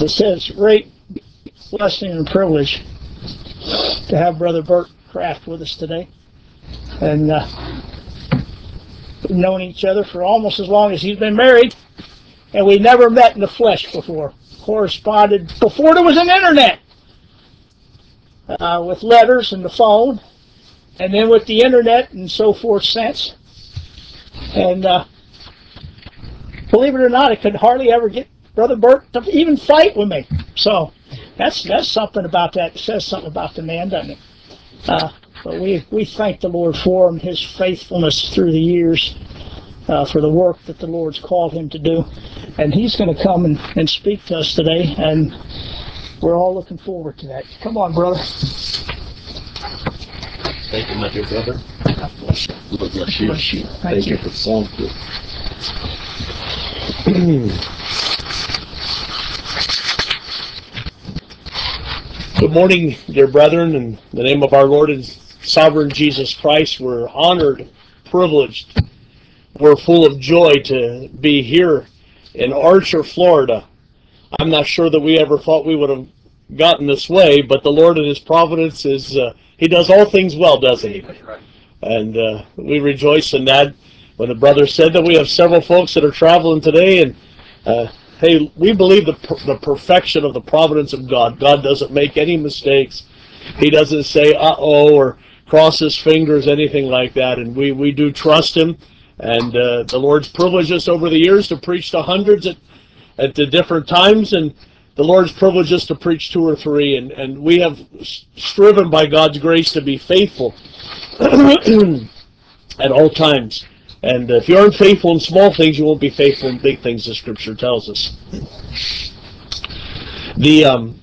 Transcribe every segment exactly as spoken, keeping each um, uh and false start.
So it says, great blessing and privilege to have Brother Bert Kraft with us today. And uh, we've known each other for almost as long as he's been married, and we never met in the flesh before. Corresponded before there was an internet, uh, with letters and the phone, and then with the internet and so forth since. And uh, believe it or not, I could hardly ever get Brother Bert to even fight with me. So that's that's something about that. It says something about the man, doesn't it? Uh, but we, we thank the Lord for him, his faithfulness through the years, uh, for the work that the Lord's called him to do. And he's going to come and, and speak to us today, and we're all looking forward to that. Come on, brother. Thank you, my dear brother. God bless you. Lord bless you. Bless you. Thank, Thank you. you for Psalm two. Good morning, dear brethren. In the name of our Lord and Sovereign Jesus Christ, we're honored, privileged. We're full of joy to be here in Archer, Florida. I'm not sure that we ever thought we would have gotten this way, but the Lord in His providence is, uh, He does all things well, doesn't He? And uh, we rejoice in that. When the brother said that we have several folks that are traveling today, and uh, hey, we believe the, per the perfection of the providence of God. God doesn't make any mistakes. He doesn't say uh-oh or cross His fingers, anything like that. And we, we do trust Him. And uh, the Lord's privileged us over the years to preach to hundreds at, at the different times. And the Lord's privileged us to preach two or three. And, and we have striven by God's grace to be faithful at all times. And if you aren't faithful in small things, you won't be faithful in big things, the Scripture tells us. The um,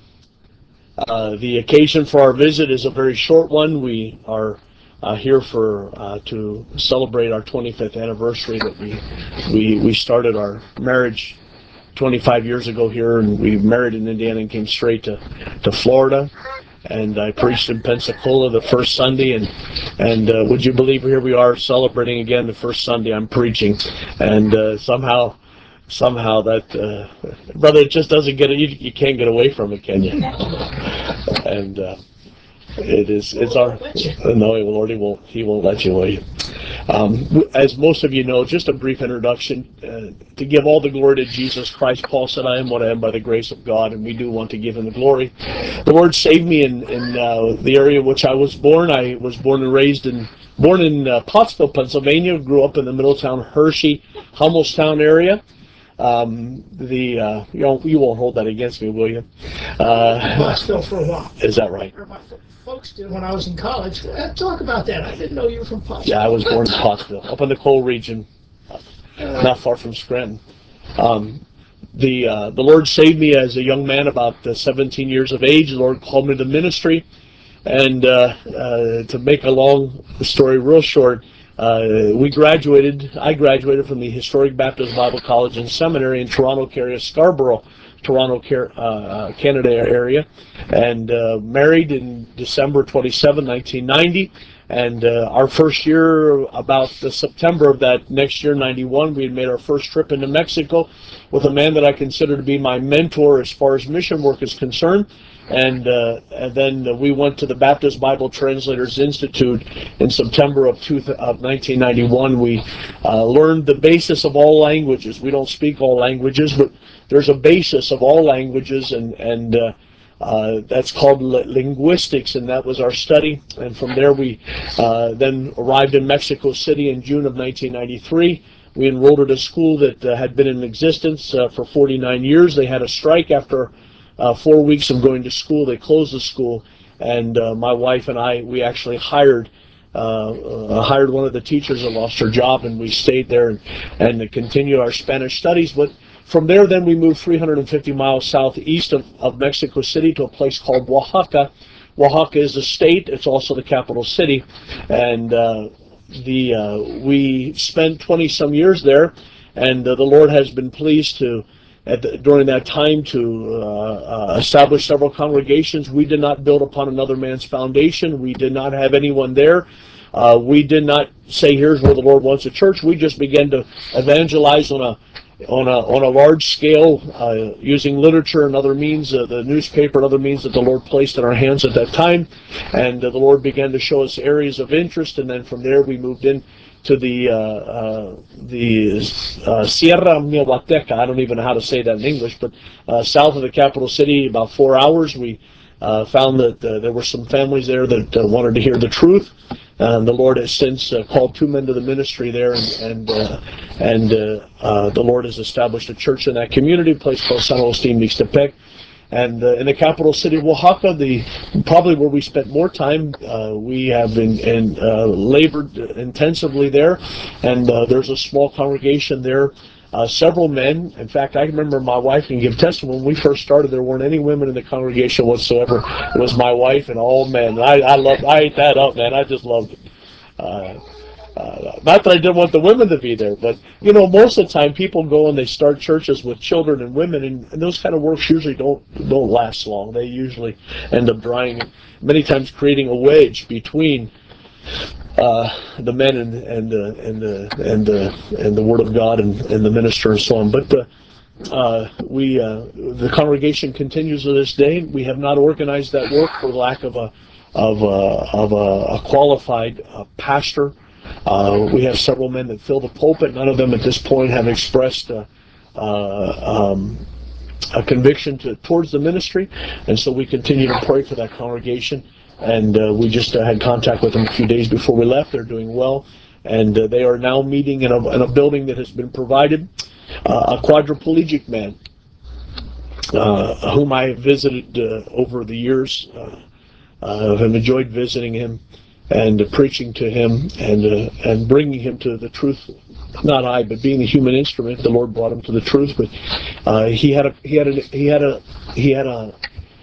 uh, the occasion for our visit is a very short one. We are uh, here for uh, to celebrate our twenty-fifth anniversary that we we we started our marriage twenty-five years ago here, and we married in Indiana and came straight to to Florida. And I preached in Pensacola the first Sunday, and and uh, would you believe here we are celebrating again the first Sunday I'm preaching, and uh, somehow somehow that uh, brother, it just doesn't get it. You, you can't get away from it, can you? And uh, it is it's our no, Lord, he won't he won't let you, will you? Um, as most of you know, just a brief introduction, uh, to give all the glory to Jesus Christ. Paul said, I am what I am by the grace of God, and we do want to give Him the glory. The Lord saved me in, in uh, the area in which I was born. I was born and raised in, born in uh, Pottsville, Pennsylvania, grew up in the Middletown, Hershey, Hummelstown area. Um, the uh, you know, you won't hold that against me, will you? Uh, Pottsville for a while. Is that right? My folks did when I was in college. Talk about that. I didn't know you were from Pottsville. Yeah, I was born in Pottsville, up in the coal region, not far from Scranton. Um, the uh, the Lord saved me as a young man, about uh, seventeen years of age. The Lord called me to ministry, and uh, uh, to make a long story real short, uh, we graduated. I graduated from the Historic Baptist Bible College and Seminary in Toronto, Canada, Scarborough, Toronto, uh, Canada area, and uh, married in December twenty-seventh, nineteen ninety. And uh, our first year, about the September of that next year, ninety-one, we had made our first trip into Mexico with a man that I consider to be my mentor as far as mission work is concerned. And, uh, and then we went to the Baptist Bible Translators Institute in September of, two, of nineteen ninety-one. We uh, learned the basis of all languages. We don't speak all languages, but there's a basis of all languages, and, and uh, uh, that's called linguistics, and that was our study. And from there we uh, then arrived in Mexico City in June of nineteen ninety-three. We enrolled at a school that uh, had been in existence uh, for forty-nine years. They had a strike after uh, four weeks of going to school. They closed the school, and uh, my wife and I, we actually hired uh, uh, hired one of the teachers that lost her job, and we stayed there and, and continued our Spanish studies. But from there, then we moved three hundred fifty miles southeast of, of Mexico City to a place called Oaxaca. Oaxaca is a state. It's also the capital city, and uh, the uh, we spent twenty some years there, and uh, the Lord has been pleased to, at the, during that time, to uh, uh, establish several congregations. We did not build upon another man's foundation. We did not have anyone there. Uh, we did not say, here's where the Lord wants a church. We just began to evangelize on a on a on a large scale, uh, using literature and other means, uh, the newspaper and other means that the Lord placed in our hands at that time, and uh, the Lord began to show us areas of interest, and then from there we moved in to the uh, uh, the uh, Sierra Miahuateca. I don't even know how to say that in English, but uh, south of the capital city, about four hours. We uh, found that uh, there were some families there that uh, wanted to hear the truth. And the Lord has since uh, called two men to the ministry there, and and, uh, and uh, uh, the Lord has established a church in that community, a place called San Agustin Mixtepec. And uh, in the capital city of Oaxaca, the probably where we spent more time, uh, we have been and uh, labored intensively there, and uh, there's a small congregation there. Uh, several men. In fact, I remember my wife can give testimony. When we first started, there weren't any women in the congregation whatsoever. It was my wife and all men. I, I loved. I ate that up, man. I just loved it. Uh, uh, not that I didn't want the women to be there, but you know, most of the time people go and they start churches with children and women, and, and those kind of works usually don't don't last long. They usually end up drying, many times creating a wedge between Uh, the men and and uh, and the uh, and the uh, and the Word of God and, and the minister and so on. But uh, uh, we uh, the congregation continues to this day. We have not organized that work for lack of a of a, of a, a qualified uh, pastor. Uh, we have several men that fill the pulpit. None of them at this point have expressed uh, uh, um, a conviction to, towards the ministry, and so we continue to pray for that congregation. And uh, we just uh, had contact with them a few days before we left. They're doing well, and uh, they are now meeting in a, in a building that has been provided. Uh, a quadriplegic man, uh, whom I visited uh, over the years, uh, uh, have enjoyed visiting him and uh, preaching to him and uh, and bringing him to the truth. Not I, but being a human instrument, the Lord brought him to the truth. But uh, he had a he had a he had a he had a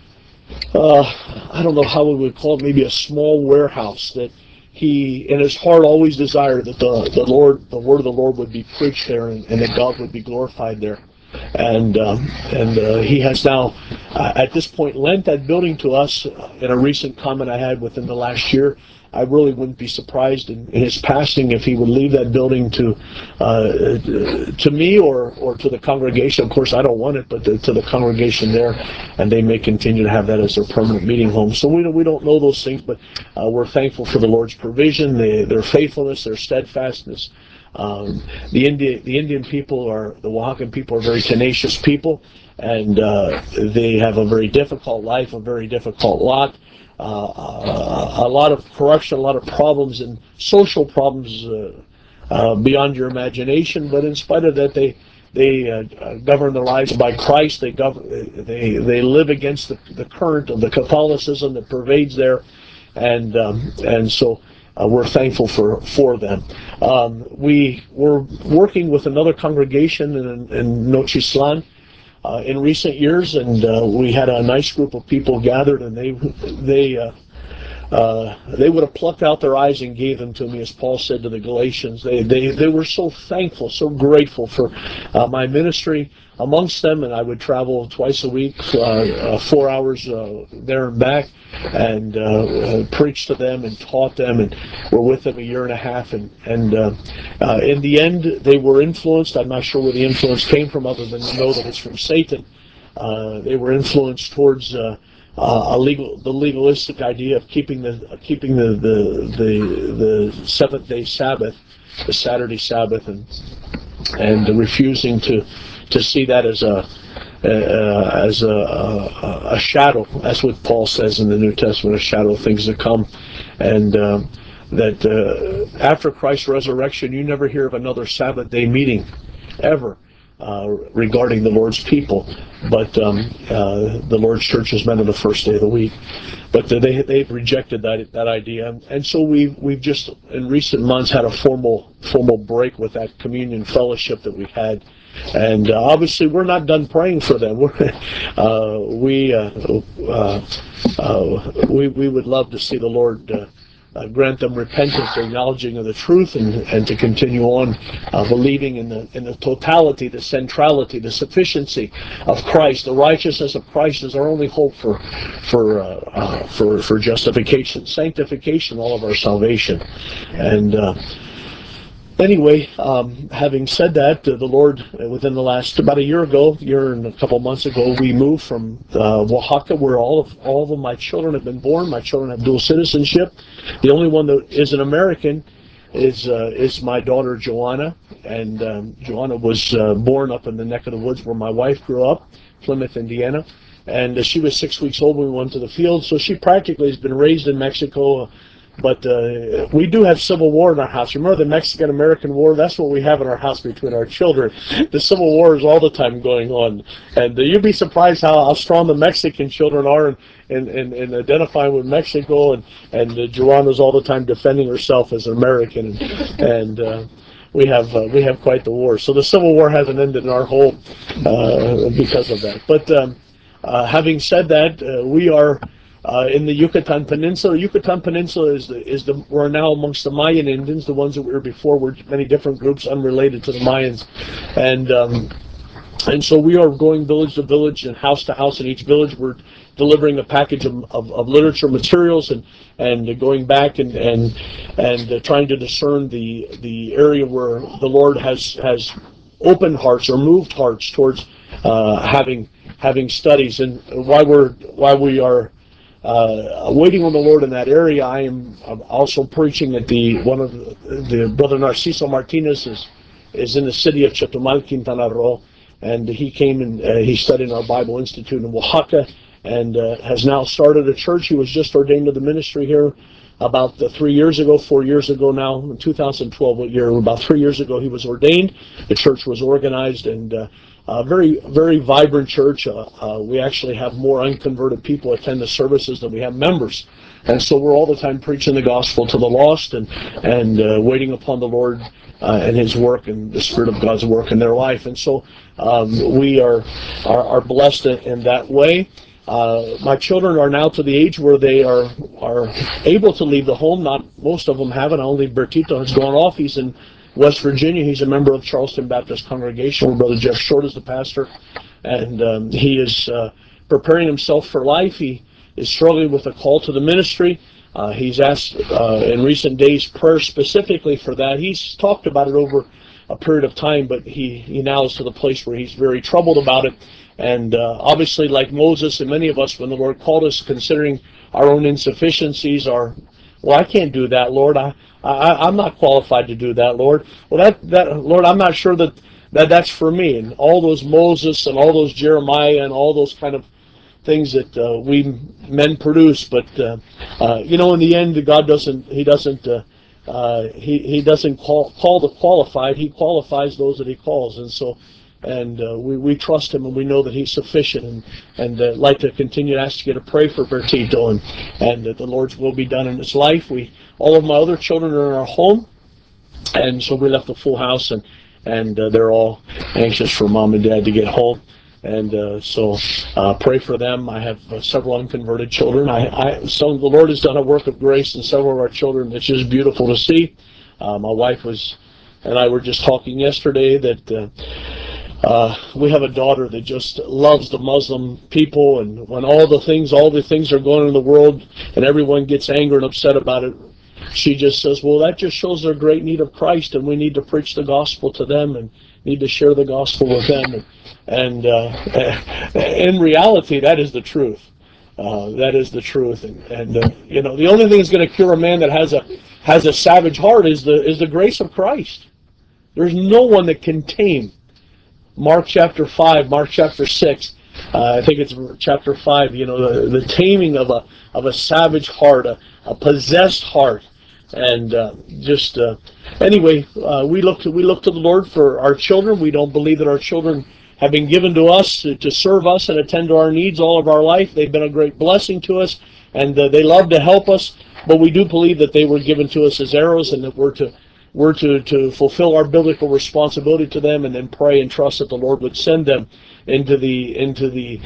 Uh, I don't know how we would call it, maybe a small warehouse that he, in his heart, always desired that the, the Lord, the word of the Lord would be preached there, and, and that God would be glorified there. And um, and uh, he has now, uh, at this point, lent that building to us. In a recent comment I had within the last year, I really wouldn't be surprised in, in his passing if he would leave that building to uh, to me or, or to the congregation. Of course, I don't want it, but to, to the congregation there, and they may continue to have that as their permanent meeting home. So we don't, we don't know those things, but uh, we're thankful for the Lord's provision, they, their faithfulness, their steadfastness. Um, the Indian the Indian people are the Oaxacan people are very tenacious people, and uh, they have a very difficult life, a very difficult lot. Uh, a lot of corruption, a lot of problems, and social problems uh, uh, beyond your imagination. But in spite of that, they they uh, govern their lives by Christ. They govern, they they live against the, the current of the Catholicism that pervades there, and um, and so. Uh, we're thankful for for them. Um, we were working with another congregation in, in Nochislan uh, in recent years, and uh, we had a nice group of people gathered, and they they uh, uh, they would have plucked out their eyes and gave them to me, as Paul said to the Galatians. They they they were so thankful, so grateful for uh, my ministry amongst them, and I would travel twice a week, uh, uh, four hours uh, there and back, and uh, uh, preach to them and taught them, and were with them a year and a half. And and uh, uh, in the end, they were influenced. I'm not sure where the influence came from, other than to know that it's from Satan. Uh, they were influenced towards uh, uh, a legal, the legalistic idea of keeping the uh, keeping the the the, the seventh day Sabbath, the Saturday Sabbath, and and refusing to to see that as a uh, as a, a, a shadow. That's what Paul says in the New Testament, a shadow of things to come, and um, that uh, after Christ's resurrection, you never hear of another Sabbath day meeting, ever. Uh, regarding the Lord's people, but um, uh, the Lord's church is met on the first day of the week. But they they've rejected that that idea, and so we've we've just in recent months had a formal formal break with that communion fellowship that we had, and uh, obviously we're not done praying for them. We're, uh, we uh, uh, uh, we we would love to see the Lord. Uh, Uh, grant them repentance, acknowledging of the truth, and, and to continue on uh, believing in the in the totality, the centrality, the sufficiency of Christ. The righteousness of Christ is our only hope for for uh, uh, for for justification, sanctification, all of our salvation. And uh, anyway, um, having said that, uh, the Lord, uh, within the last about a year ago, year and a couple months ago, we moved from uh, Oaxaca, where all of all of my children have been born. My children have dual citizenship. The only one that is an American is uh, is my daughter Joanna, and um, Joanna was uh, born up in the neck of the woods where my wife grew up, Plymouth, Indiana. And uh, she was six weeks old when we went to the field, so she practically has been raised in Mexico. But uh, we do have civil war in our house. Remember the Mexican-American War? That's what we have in our house between our children. The civil war is all the time going on. And uh, you'd be surprised how, how strong the Mexican children are in, in, in, in identifying with Mexico. And, and uh, Joanna's all the time defending herself as an American. And, and uh, we have uh, we have quite the war. So the civil war hasn't ended in our home uh, because of that. But um, uh, having said that, uh, we are... Uh, in the Yucatan Peninsula. Yucatan Peninsula is the, is the we're now amongst the Mayan Indians, the ones that we were before were many different groups unrelated to the Mayans, and um, and so we are going village to village and house to house in each village. We're delivering a package of, of, of literature materials and and going back and and and uh, trying to discern the the area where the Lord has has opened hearts or moved hearts towards uh, having having studies, and why we're why we are. Uh, waiting on the Lord in that area. I am I'm also preaching at the one of the, the brother Narciso Martinez is is in the city of Chetumal, Quintana Roo, and he came and uh, he studied in our Bible Institute in Oaxaca, and uh, has now started a church. He was just ordained to the ministry here about uh, three years ago, four years ago now, in two thousand twelve year, about three years ago he was ordained. The church was organized, and uh, a very, very vibrant church. Uh, uh, we actually have more unconverted people attend the services than we have members. And so we're all the time preaching the gospel to the lost and, and uh, waiting upon the Lord uh, and His work and the Spirit of God's work in their life. And so um, we are, are, are blessed in that way. Uh, my children are now to the age where they are are able to leave the home. Not most of them haven't. Only Bertito has gone off. He's in West Virginia. He's a member of Charleston Baptist Congregation, where Brother Jeff Short is the pastor, and um, he is uh, preparing himself for life. He is struggling with a call to the ministry. Uh, he's asked uh, in recent days prayer specifically for that. He's talked about it over a period of time, but he, he now is to the place where he's very troubled about it. And uh, obviously, like Moses and many of us, when the Lord called us, considering our own insufficiencies, our well, I can't do that, Lord. I, I I'm not qualified to do that, Lord. Well, that that Lord, I'm not sure that, that that's for me. And all those Moses and all those Jeremiah and all those kind of things that uh, we men produce, but uh, uh, you know, in the end, God doesn't. He doesn't. Uh, uh, he he doesn't call call the qualified. He qualifies those that He calls, and so. And uh, we, we trust Him, and we know that He's sufficient, and and uh, like to continue to ask you to pray for Bertito, and and that the Lord's will be done in his life. We all of my other children are in our home, and so we left a full house, and and uh, they're all anxious for mom and dad to get home, and uh, so uh, pray for them. I have uh, several unconverted children. I, I so the Lord has done a work of grace in several of our children. It's just beautiful to see. Uh, my wife was and I were just talking yesterday that. Uh, Uh, we have a daughter that just loves the Muslim people, and when all the things, all the things are going on in the world, and everyone gets angry and upset about it, she just says, well, that just shows their great need of Christ, and we need to preach the gospel to them, and need to share the gospel with them. And, and uh, in reality, that is the truth. Uh, that is the truth. And, and uh, you know, the only thing that's going to cure a man that has a has a savage heart is the is the grace of Christ. There's no one that can tame. Mark chapter five, Mark chapter six, uh, I think it's chapter five, you know, the, the taming of a of a savage heart, a, a possessed heart. And uh, just, uh, anyway, uh, we look to, we look to the Lord for our children. We don't believe that our children have been given to us to, to serve us and attend to our needs all of our life. They've been a great blessing to us, and uh, they love to help us, but we do believe that they were given to us as arrows, and that we're to We're to, to fulfill our biblical responsibility to them, and then pray and trust that the Lord would send them into the into the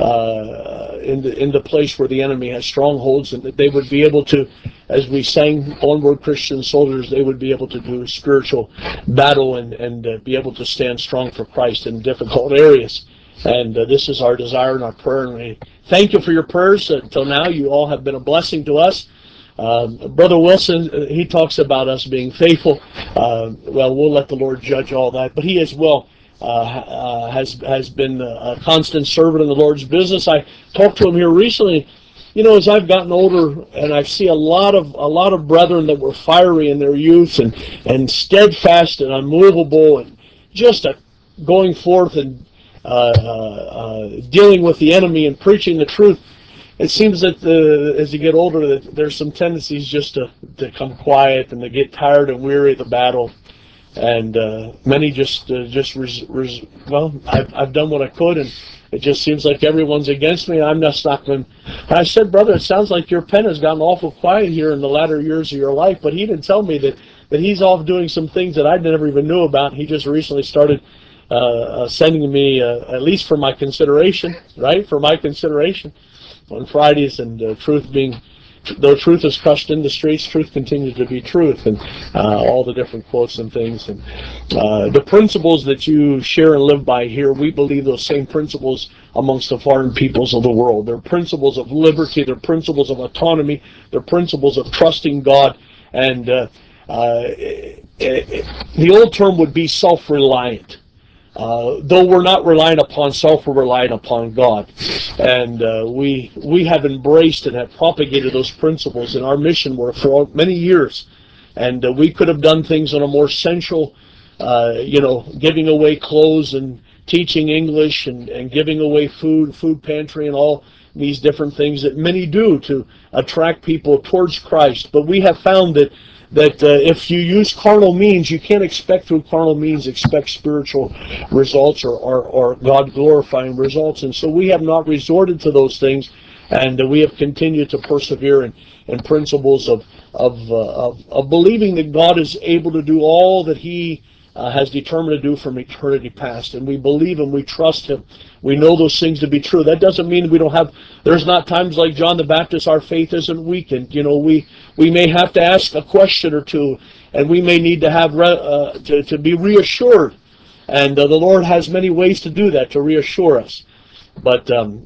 uh, into into place where the enemy has strongholds, and that they would be able to, as we sang, onward Christian soldiers, they would be able to do spiritual battle and and uh, be able to stand strong for Christ in difficult areas. And uh, this is our desire and our prayer. And we thank you for your prayers until now. You all have been a blessing to us. Um, Brother Wilson, uh, he talks about us being faithful. Uh, well, we'll let the Lord judge all that, but he as well uh, uh, has has been a constant servant in the Lord's business. I talked to him here recently. You know, as I've gotten older, and I see a lot of a lot of brethren that were fiery in their youth, and and steadfast and unmovable, and just a, going forth and uh, uh, uh, dealing with the enemy and preaching the truth. It seems that the, as you get older, that there's some tendencies just to, to come quiet and to get tired and weary of the battle. And uh, many just uh, just res, res, well, I've I've done what I could, and it just seems like everyone's against me. I'm just not going. I said, brother, it sounds like your pen has gotten awful quiet here in the latter years of your life. But he didn't tell me that that he's off doing some things that I never even knew about. He just recently started uh, uh, sending me, uh, at least for my consideration, right, for my consideration on Fridays, and uh, truth being. Though truth is crushed in the streets, truth continues to be truth, and uh, all the different quotes and things. And uh, the principles that you share and live by here, we believe those same principles amongst the foreign peoples of the world. They're principles of liberty, they're principles of autonomy, they're principles of trusting God. And uh, uh, it, it, the old term would be self-reliant. Uh, though we're not relying upon self, we're relying upon God. And uh, we we have embraced and have propagated those principles in our mission work for many years. And uh, we could have done things on a more sensual, uh, you know, giving away clothes and teaching English and, and giving away food, food pantry and all these different things that many do to attract people towards Christ. But we have found that that uh, if you use carnal means, you can't expect through carnal means expect spiritual results or, or, or God-glorifying results. And so we have not resorted to those things, and uh, we have continued to persevere in, in principles of, of, uh, of, of believing that God is able to do all that He Uh, has determined to do from eternity past. And we believe Him, we trust Him, we know those things to be true. That doesn't mean we don't have, there's not times like John the Baptist our faith isn't weakened. You know, we we may have to ask a question or two, and we may need to have re, uh, to, to be reassured. And uh, the Lord has many ways to do that, to reassure us. But um,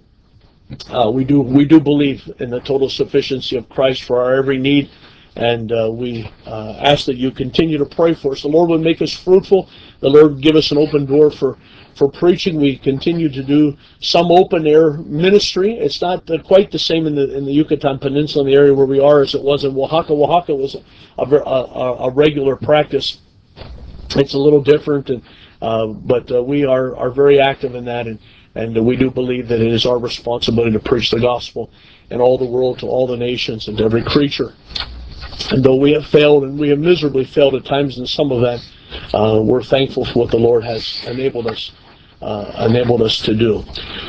uh, we do we do believe in the total sufficiency of Christ for our every need. And uh, we uh, ask that you continue to pray for us. The Lord would make us fruitful. The Lord would give us an open door for, for preaching. We continue to do some open air ministry. It's not uh, quite the same in the in the Yucatan Peninsula, in the area where we are, as it was in Oaxaca. Oaxaca was a, a, a regular practice. It's a little different, and, uh, but uh, we are, are very active in that, and, and we do believe that it is our responsibility to preach the gospel in all the world, to all the nations, and to every creature. And though we have failed, and we have miserably failed at times in some of that, uh, we're thankful for what the Lord has enabled us uh, enabled us to do.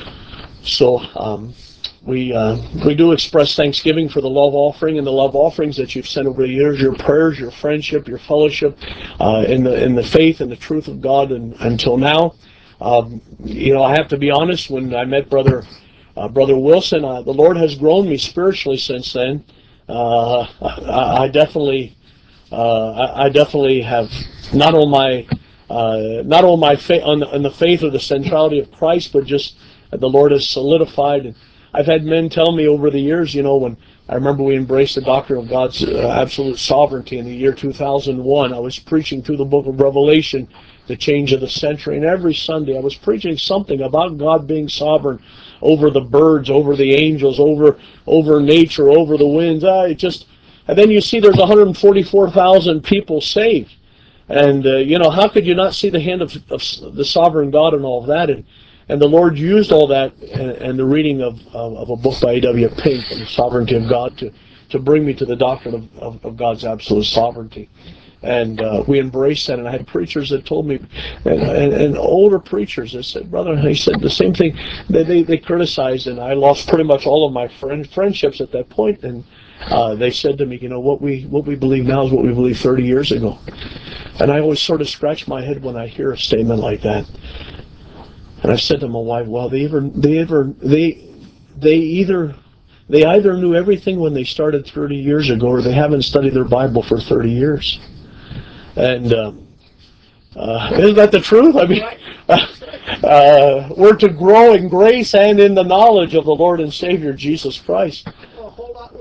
So um, we uh, we do express thanksgiving for the love offering and the love offerings that you've sent over the years, your prayers, your friendship, your fellowship uh, in the in the faith and the truth of God, and until now. Um, you know, I have to be honest. When I met Brother uh, Brother Wilson, uh, the Lord has grown me spiritually since then. Uh, I, I definitely, uh, I, I definitely have not on my, uh, not on my faith, on, on the faith or the centrality of Christ, but just the Lord has solidified. And I've had men tell me over the years, you know, when I remember we embraced the doctrine of God's uh, absolute sovereignty in the year two thousand one. I was preaching through the book of Revelation, the change of the century, and every Sunday I was preaching something about God being sovereign over the birds, over the angels, over over nature, over the winds. Ah, it just, and then you see there's one hundred forty-four thousand people saved, and uh, you know, how could you not see the hand of, of the sovereign God and all of that? And and the Lord used all that and, and the reading of, of of a book by A W Pink on the sovereignty of God to to bring me to the doctrine of, of, of God's absolute sovereignty. And uh, we embraced that, and I had preachers that told me, and, and, and older preachers that said, brother, he said the same thing. They, they, they criticized, and I lost pretty much all of my friend, friendships at that point, and uh, they said to me, you know, what we what we believe now is what we believed thirty years ago. And I always sort of scratch my head when I hear a statement like that. And I said to my wife, well, they ever, they ever, they, they either, they either knew everything when they started thirty years ago, or they haven't studied their Bible for thirty years. And uh, uh, isn't that the truth? I mean, uh, uh, we're to grow in grace and in the knowledge of the Lord and Savior Jesus Christ. Well, hold on.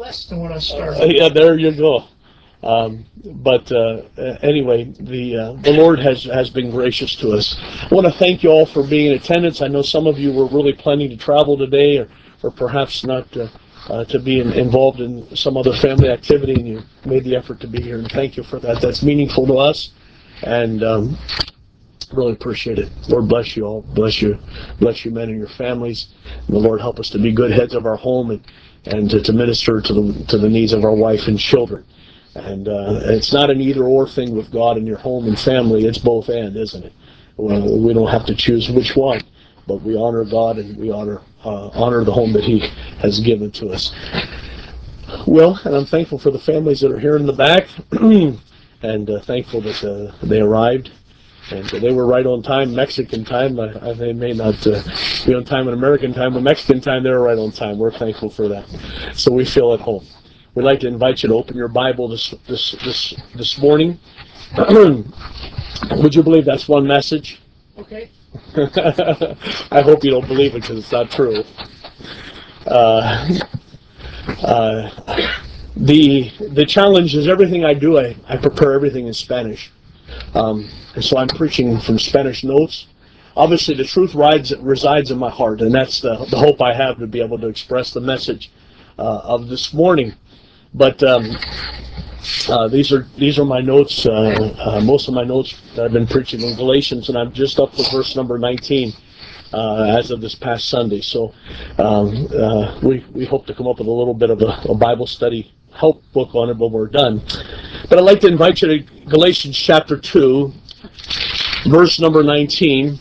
less than when I started. Uh, yeah, there you go. Um, but uh, anyway, the uh, the Lord has has been gracious to us. I want to thank you all for being in attendance. I know some of you were really planning to travel today, or or perhaps not uh, uh, to be in, involved in some other family activity, and you made the effort to be here. And thank you for that. That's meaningful to us, and um, really appreciate it. Lord bless you all. Bless you, bless you, men and your families. And the Lord help us to be good heads of our home and and to, to minister to the to the needs of our wife and children. And uh, it's not an either-or thing with God and your home and family. It's both and, isn't it? Well, we don't have to choose which one, but we honor God and we honor uh, honor the home that He has given to us. Well, and I'm thankful for the families that are here in the back, and uh, thankful that uh, they arrived. And uh, they were right on time, Mexican time. I, I, they may not uh, be on time in American time, but Mexican time, they were right on time. We're thankful for that. So we feel at home. We'd like to invite you to open your Bible this this this this morning. Would you believe that's one message? Okay. I hope you don't believe it because it's not true. Uh, uh, the the challenge is everything I do, I, I prepare everything in Spanish. Um, and so I'm preaching from Spanish notes. Obviously, the truth rides, resides in my heart, and that's the, the hope I have to be able to express the message uh, of this morning. But um, uh, these are these are my notes. Uh, uh, most of my notes that I've been preaching in Galatians, and I'm just up to verse number nineteen uh, as of this past Sunday. So um, uh, we we hope to come up with a little bit of a, a Bible study help book on it when we're done. But I'd like to invite you to Galatians chapter two, verse number nineteen.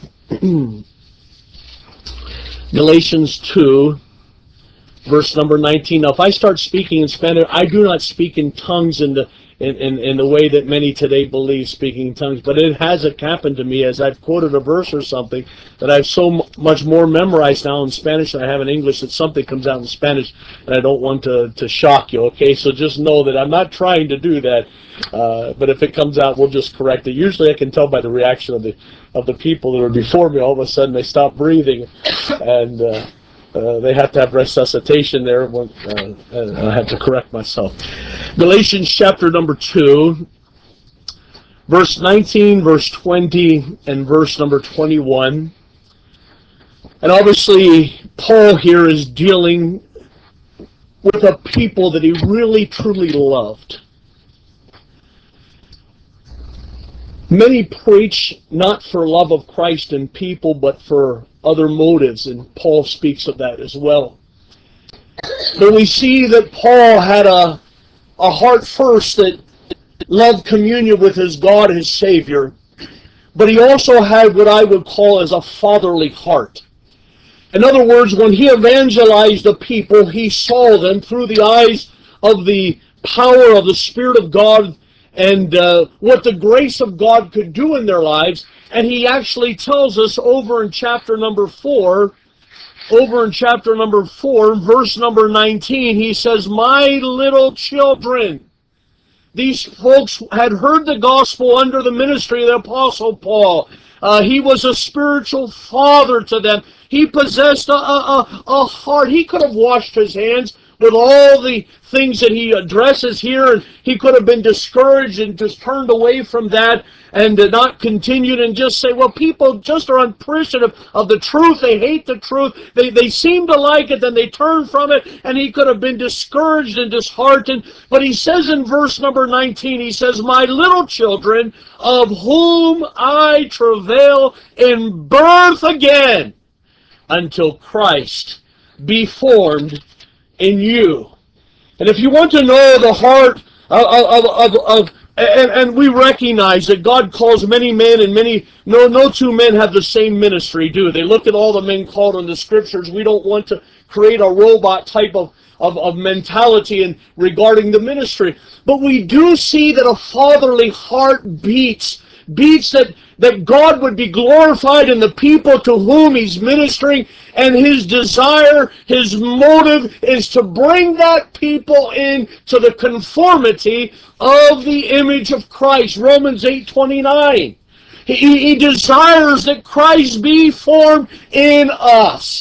Galatians two. Verse number nineteen. Now, if I start speaking in Spanish, I do not speak in tongues in the in, in, in the way that many today believe speaking in tongues. But it hasn't happened to me as I've quoted a verse or something that I've so much more memorized now in Spanish than I have in English that something comes out in Spanish, and I don't want to, to shock you, okay? So just know that I'm not trying to do that. Uh, but if it comes out, we'll just correct it. Usually I can tell by the reaction of the of the people that are before me. All of a sudden they stop breathing, and uh, Uh, they have to have resuscitation there. When, uh, I have to correct myself. Galatians chapter number two, verse nineteen, verse twenty, and verse number twenty-one. And obviously, Paul here is dealing with a people that he really, truly loved. Many preach not for love of Christ and people, but for other motives, and Paul speaks of that as well. But we see that Paul had a, a heart first that loved communion with his God, his Savior, but he also had what I would call as a fatherly heart. In other words, when he evangelized the people, he saw them through the eyes of the power of the Spirit of God and uh, what the grace of God could do in their lives. And he actually tells us over in chapter number four, over in chapter number four, verse number nineteen, he says, "My little children." These folks had heard the gospel under the ministry of the Apostle Paul. Uh, he was a spiritual father to them. He possessed a, a, a heart. He could have washed his hands with all the things that he addresses here, and he could have been discouraged and just turned away from that and not continued and just say, well, people just are unappreciative of the truth. They hate the truth. They, they seem to like it, then they turn from it, and he could have been discouraged and disheartened. But he says in verse number nineteen, he says, "My little children, of whom I travail in birth again, until Christ be formed in you." And if you want to know the heart of, of, of, of and, and we recognize that God calls many men, and many, no, no two men have the same ministry, do they? Look at all the men called in the scriptures. We don't want to create a robot type of, of, of mentality in regarding the ministry. But we do see that a fatherly heart beats beats that, that God would be glorified in the people to whom he's ministering, and his desire, his motive is to bring that people in to the conformity of the image of Christ. Romans eight twenty-nine. He, he desires that Christ be formed in us.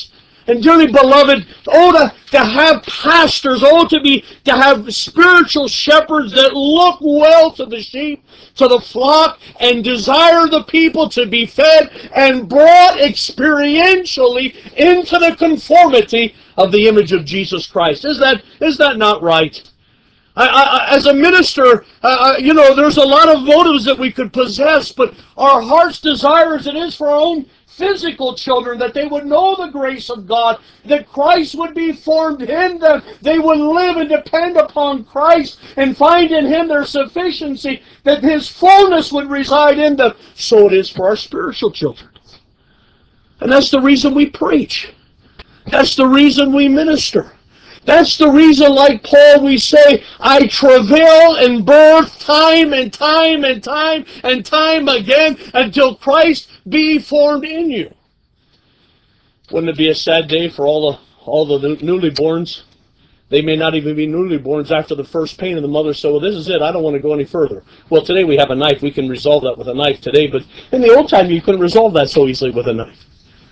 And dearly beloved, oh, to, to have pastors, oh, to be to have spiritual shepherds that look well to the sheep, to the flock, and desire the people to be fed and brought experientially into the conformity of the image of Jesus Christ. Is that is that not right? I, I, as a minister, uh, you know, there's a lot of motives that we could possess, but our heart's desire, as it is for our own physical children, that they would know the grace of God, that Christ would be formed in them, they would live and depend upon Christ and find in Him their sufficiency, that His fullness would reside in them. So it is for our spiritual children. And that's the reason we preach. That's the reason we minister. That's the reason, like Paul, we say, I travail in birth time and time and time and time again until Christ be formed in you. Wouldn't it be a sad day for all the all the newly borns? They may not even be newly borns after the first pain, and the mother said, well, this is it. I don't want to go any further. Well, today we have a knife. We can resolve that with a knife today. But in the old time, you couldn't resolve that so easily with a knife.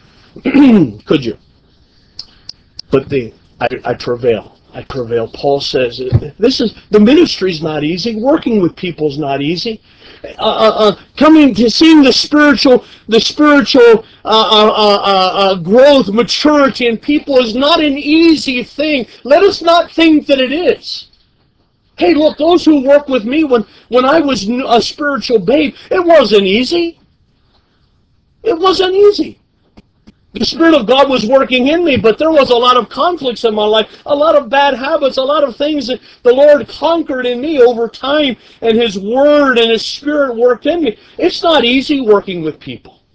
Could you? But the I, I travail. I travail. Paul says this is the ministry's not easy. Working with people's not easy. Uh, uh, uh, coming to seeing the spiritual, the spiritual uh, uh, uh, uh, growth, maturity in people is not an easy thing. Let us not think that it is. Hey, look, those who work with me when when I was a spiritual babe, it wasn't easy. It wasn't easy. The Spirit of God was working in me, but there was a lot of conflicts in my life, a lot of bad habits, a lot of things that the Lord conquered in me over time, and His Word and His Spirit worked in me. It's not easy working with people.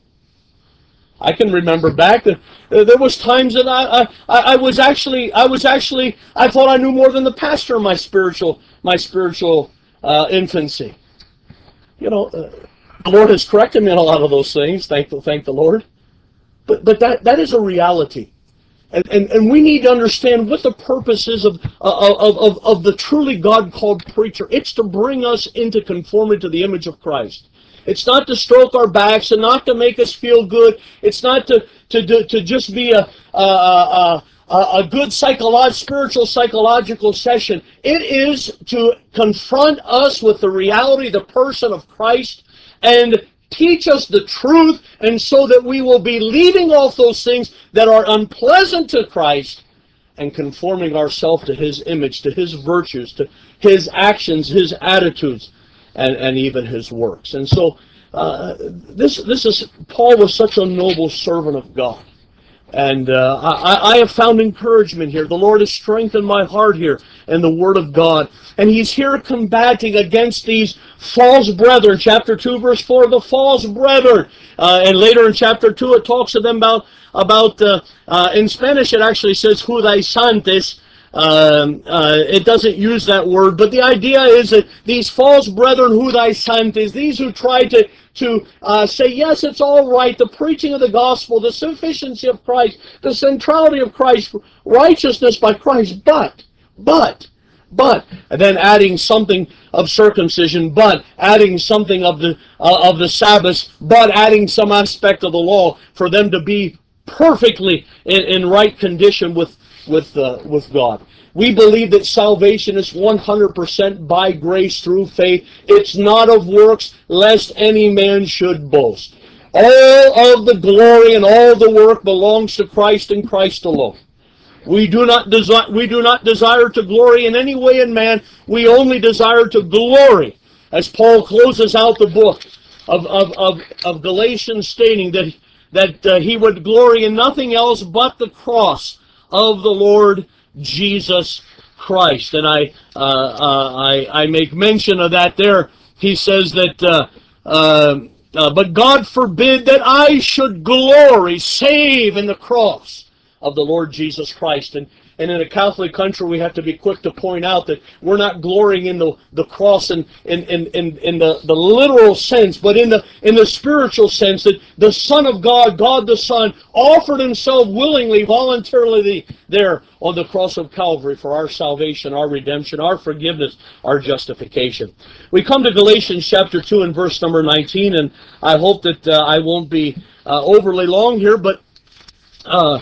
I can remember back that uh, there was times that I, I I was actually I was actually I thought I knew more than the pastor in my spiritual my spiritual uh, infancy. You know, uh, the Lord has corrected me in a lot of those things. Thank the thank the Lord. But but that, that is a reality. And, and and we need to understand what the purpose is of, of, of, of the truly God-called preacher. It's to bring us into conformity to the image of Christ. It's not to stroke our backs and not to make us feel good. It's not to, to, to, to just be a, a, a, a, a good psycholo- spiritual psychological session. It is to confront us with the reality, the person of Christ, and teach us the truth, and so that we will be leaving off those things that are unpleasant to Christ and conforming ourselves to His image, to His virtues, to His actions, His attitudes, and, and even His works. And so uh, this this is Paul was such a noble servant of God. And uh, I, I have found encouragement here. The Lord has strengthened my heart here in the Word of God. And He's here combating against these false brethren. Chapter two, verse four, the false brethren. Uh, and later in chapter two, it talks to them about, about uh, uh, in Spanish it actually says, judaizantes. Um, uh, it doesn't use that word, but the idea is that these false brethren, judaizantes, these who try to to uh, say, yes, it's all right, the preaching of the gospel, the sufficiency of Christ, the centrality of Christ, righteousness by Christ, but, but, but, and then adding something of circumcision, but, adding something of the uh, of the Sabbath, but, adding some aspect of the law for them to be perfectly in, in right condition with with uh, with God. We believe that salvation is one hundred percent by grace through faith. It's not of works, lest any man should boast. All of the glory and all the work belongs to Christ and Christ alone. We do not desire, we do not desire to glory in any way in man. We only desire to glory, as Paul closes out the book of, of, of, of Galatians, stating that, that uh, he would glory in nothing else but the cross of the Lord Jesus Christ. And I, uh, uh, I, I make mention of that there. He says that, uh, uh, uh, but God forbid that I should glory save in the cross of the Lord Jesus Christ. And, and in a Catholic country, we have to be quick to point out that we're not glorying in the, the cross in, in, in, in, in the, the literal sense, but in the, in the spiritual sense, that the Son of God, God the Son, offered Himself willingly, voluntarily there on the cross of Calvary for our salvation, our redemption, our forgiveness, our justification. We come to Galatians chapter two and verse number nineteen, and I hope that uh, I won't be uh, overly long here, but uh,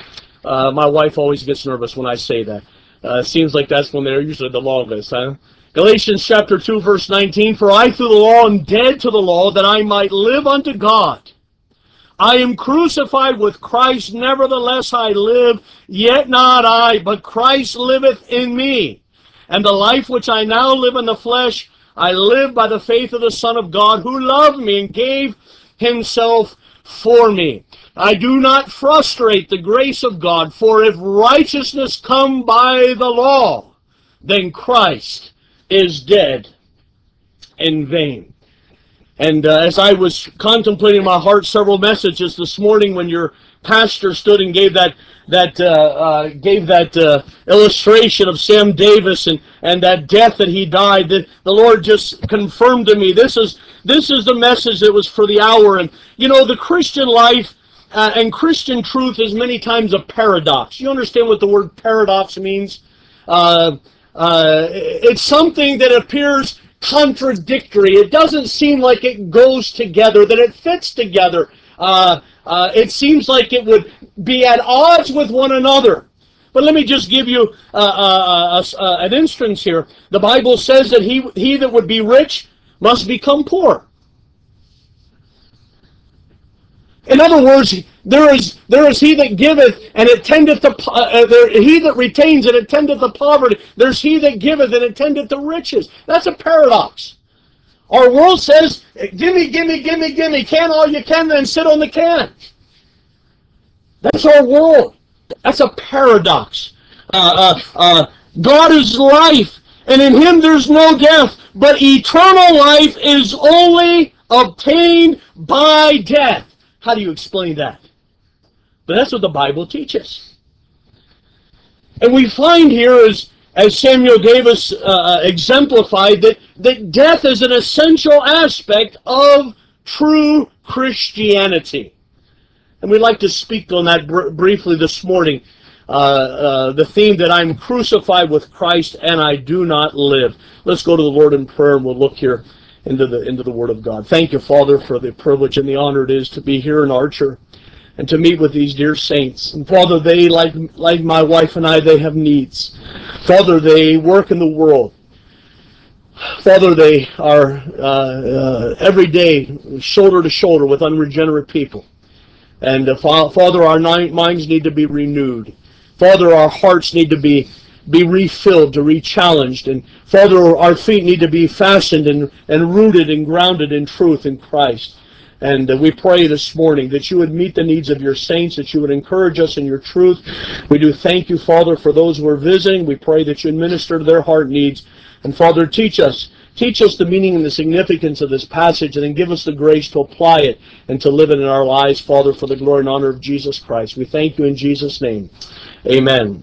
Uh, my wife always gets nervous when I say that. Uh, it seems like that's when they're usually the longest, huh? Galatians chapter two, verse nineteen, For I through the law am dead to the law, that I might live unto God. I am crucified with Christ, nevertheless I live, yet not I, but Christ liveth in me. And the life which I now live in the flesh, I live by the faith of the Son of God, who loved me and gave himself for me. I do not frustrate the grace of God, for if righteousness come by the law, then Christ is dead in vain. And uh, as I was contemplating in my heart several messages this morning, when your pastor stood and gave that that uh, uh, gave that uh, illustration of Sam Davis and and that death that he died, the, the Lord just confirmed to me this is this is the message that was for the hour. And you know, the Christian life uh, and Christian truth is many times a paradox. You understand what the word paradox means? Uh, uh, it's something that appears contradictory. It doesn't seem like it goes together, that it fits together. Uh, uh, it seems like it would be at odds with one another. But let me just give you uh, uh, uh, uh, an instance here. The Bible says that he, he that would be rich must become poor. In other words, there is there is he that giveth, and it tendeth to uh, there, he that retains, and it tendeth to poverty. There's he that giveth, and it tendeth to riches. That's a paradox. Our world says, "Gimme, gimme, gimme, gimme, can all you can, then sit on the can." That's our world. That's a paradox. Uh, uh, uh, God is life, and in Him there's no death. But eternal life is only obtained by death. How do you explain that? But that's what the Bible teaches. And we find here, as, as Samuel Davis uh, exemplified, that, that death is an essential aspect of true Christianity. And we'd like to speak on that br- briefly this morning. Uh, uh, the theme that I'm crucified with Christ and I do not live. Let's go to the Lord in prayer and we'll look here into the into the Word of God. Thank you, Father, for the privilege and the honor it is to be here in Archer and to meet with these dear saints. And Father, they, like like my wife and I, they have needs. Father, they work in the world. Father, they are uh, uh, every day shoulder to shoulder with unregenerate people. And uh, Father, our minds need to be renewed. Father, our hearts need to be be refilled, to re-challenged. And Father, our feet need to be fastened and, and rooted and grounded in truth in Christ. And uh, we pray this morning that you would meet the needs of your saints, that you would encourage us in your truth. We do thank you, Father, for those who are visiting. We pray that you minister to their heart needs. And Father, teach us. Teach us the meaning and the significance of this passage, and then give us the grace to apply it and to live it in our lives, Father, for the glory and honor of Jesus Christ. We thank you in Jesus' name. Amen.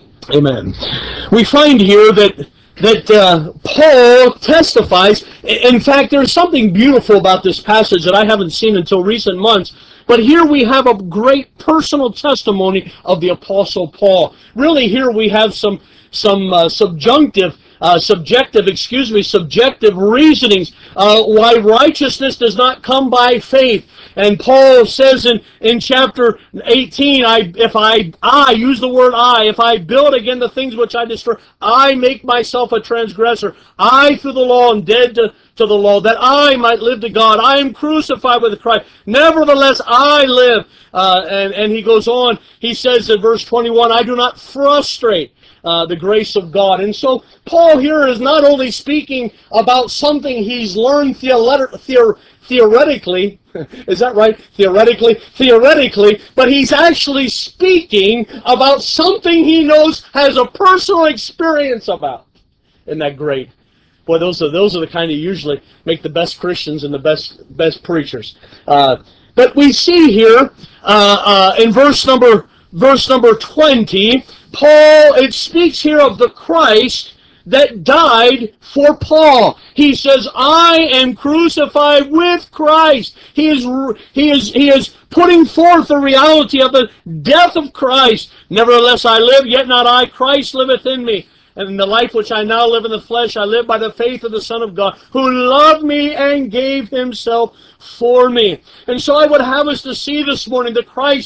Amen. We find here that that uh, Paul testifies. In fact, there's something beautiful about this passage that I haven't seen until recent months. But here we have a great personal testimony of the Apostle Paul. Really, here we have some some uh, subjunctive, uh, subjective, excuse me, subjective reasonings uh, why righteousness does not come by faith. And Paul says in, in chapter eighteen, I, if I, I, use the word I, if I build again the things which I destroy, I make myself a transgressor. I, through the law, am dead to, to the law, that I might live to God. I am crucified with Christ. Nevertheless, I live. Uh, and, and he goes on, he says in verse twenty-one, I do not frustrate Uh, the grace of God. And so Paul here is not only speaking about something he's learned theoret- theor- theoretically, is that right? Theoretically, theoretically, but he's actually speaking about something he knows, has a personal experience about. Isn't that great? Boy, those are those are the kind of usually make the best Christians and the best best preachers. Uh, but we see here uh, uh, in verse number verse number twenty, Paul, it speaks here of the Christ that died for Paul. He says, I am crucified with Christ. He is, he is, he is putting forth the reality of the death of Christ. Nevertheless I live, yet not I, Christ liveth in me. And in the life which I now live in the flesh, I live by the faith of the Son of God, who loved me and gave himself for me. And so I would have us to see this morning that Christ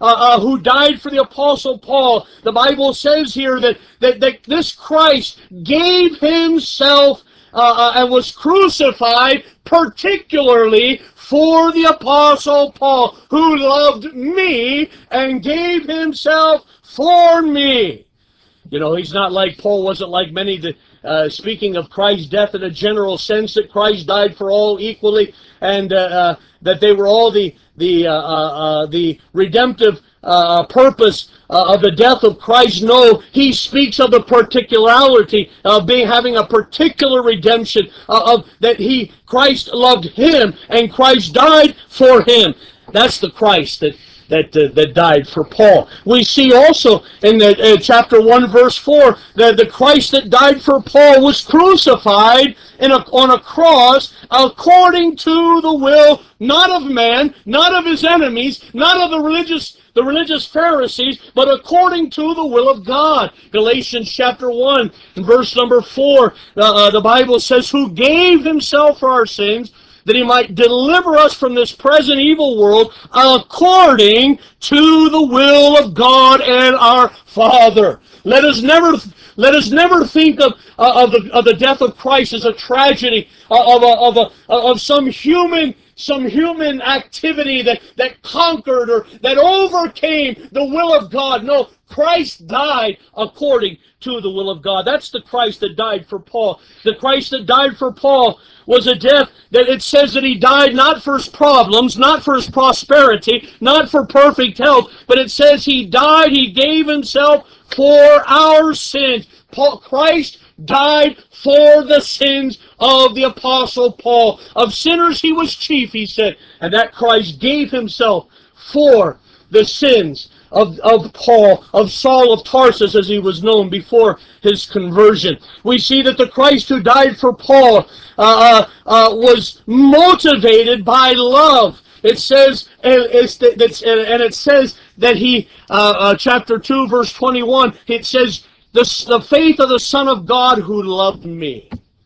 uh, uh, who died for the Apostle Paul. The Bible says here that, that, that this Christ gave himself uh, uh, and was crucified particularly for the Apostle Paul, who loved me and gave himself for me. You know, he's not like, Paul wasn't like many that, uh, speaking of Christ's death in a general sense, that Christ died for all equally, and uh, uh, that they were all the the uh, uh, the redemptive uh, purpose uh, of the death of Christ. No, he speaks of the particularity of being having a particular redemption, uh, of that he Christ loved him and Christ died for him. That's the Christ that. That, uh, that died for Paul. We see also in the, uh, chapter one, verse four, that the Christ that died for Paul was crucified in a, on a cross according to the will, not of man, not of his enemies, not of the religious the religious Pharisees, but according to the will of God. Galatians chapter one, verse number four, uh, uh, the Bible says, who gave himself for our sins, that he might deliver us from this present evil world according to the will of God and our Father. Let us never, let us never think of, uh, of, the, of the death of Christ as a tragedy, uh, of, a, of, a, of some human some human activity that, that conquered or that overcame the will of God. No, Christ died according to the will of God. That's the Christ that died for Paul. The Christ that died for Paul was a death that it says that he died not for his problems, not for his prosperity, not for perfect health, but it says he died, he gave himself for our sins. Paul, Christ died for the sins of the Apostle Paul. Of sinners he was chief, he said. And that Christ gave himself for the sins of, of Paul, of Saul of Tarsus, as he was known before his conversion. We see that the Christ who died for Paul uh, uh, uh, was motivated by love. It says, and, it's, it's, and it says that he, uh, uh, chapter two, verse twenty-one, it says, the, the faith of the Son of God who loved me.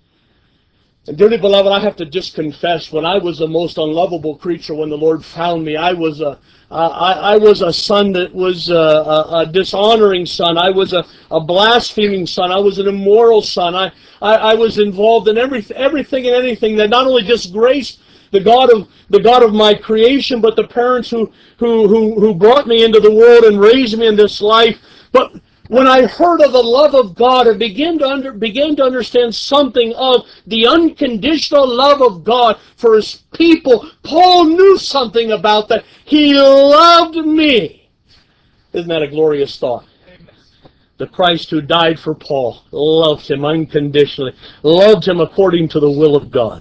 And dearly beloved, I have to just confess, when I was the most unlovable creature, when the Lord found me, I was a, uh, I, I was a son that was a, a, a dishonoring son. I was a, a blaspheming son. I was an immoral son. I, I, I was involved in every, everything and anything that not only disgraced the God of the God of my creation, but the parents who who who, who brought me into the world and raised me in this life. But when I heard of the love of God and began to, under, began to understand something of the unconditional love of God for his people, Paul knew something about that. He loved me. Isn't that a glorious thought? The Christ who died for Paul loved him unconditionally, loved him according to the will of God.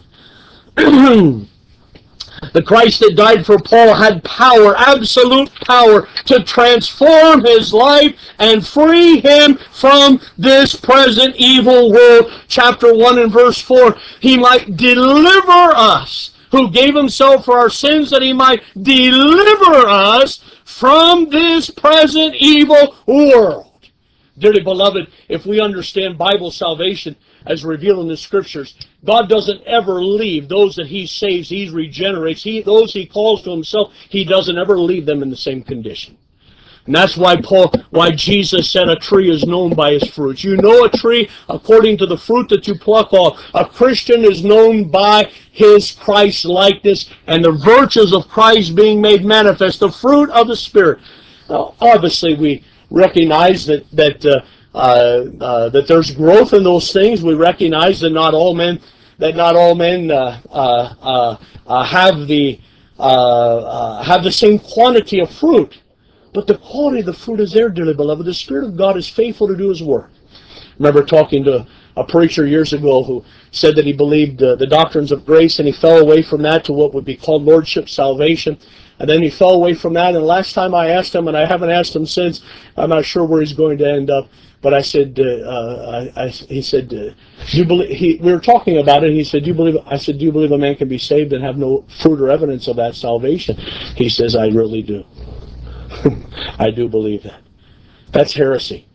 The Christ that died for Paul had power, absolute power, to transform his life and free him from this present evil world. Chapter one and verse four, he might deliver us, who gave himself for our sins, that he might deliver us from this present evil world. Dearly beloved, if we understand Bible salvation as revealed in the Scriptures, God doesn't ever leave those that he saves, he regenerates, he, those he calls to himself, he doesn't ever leave them in the same condition. And that's why Paul, why Jesus said a tree is known by its fruits. You know a tree according to the fruit that you pluck off. A Christian is known by his Christ-likeness and the virtues of Christ being made manifest, the fruit of the Spirit. Now, obviously, we recognize that that uh, uh, uh, that there's growth in those things. We recognize that not all men that not all men uh, uh, uh, uh, have the uh, uh, have the same quantity of fruit, but the quality of the fruit is there, dearly beloved. The Spirit of God is faithful to do His work. I remember talking to a preacher years ago who said that he believed uh, the doctrines of grace, and he fell away from that to what would be called lordship salvation. And then he fell away from that, and last time I asked him, and I haven't asked him since, I'm not sure where he's going to end up, but I said, uh, uh, I, I, he said, uh, do you believe, he, we were talking about it, and he said, do you believe, I said, do you believe a man can be saved and have no fruit or evidence of that salvation? He says, I really do. I do believe that. That's heresy.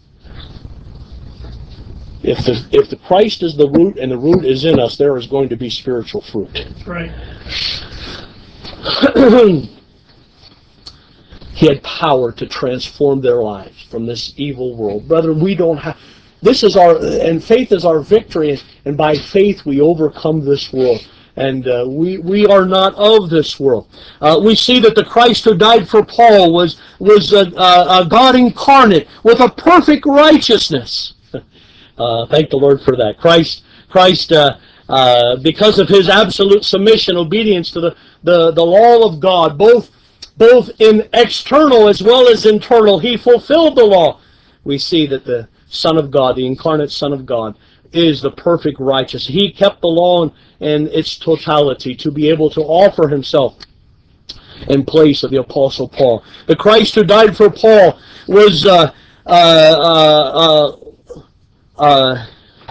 If the, if the Christ is the root and the root is in us, there is going to be spiritual fruit. Right. He had power to transform their lives from this evil world. Brethren, we don't have, this is our, and faith is our victory, and by faith we overcome this world. And uh, we we are not of this world. Uh, we see that the Christ who died for Paul was was a, a, a God incarnate with a perfect righteousness. Uh, thank the Lord for that. Christ Christ uh, uh, because of his absolute submission, obedience to the, the, the law of God, both both in external as well as internal, he fulfilled the law. We see that the Son of God, the incarnate Son of God, is the perfect righteous. He kept the law in, in its totality to be able to offer himself in place of the Apostle Paul. The Christ who died for Paul was uh, uh, uh, uh, uh,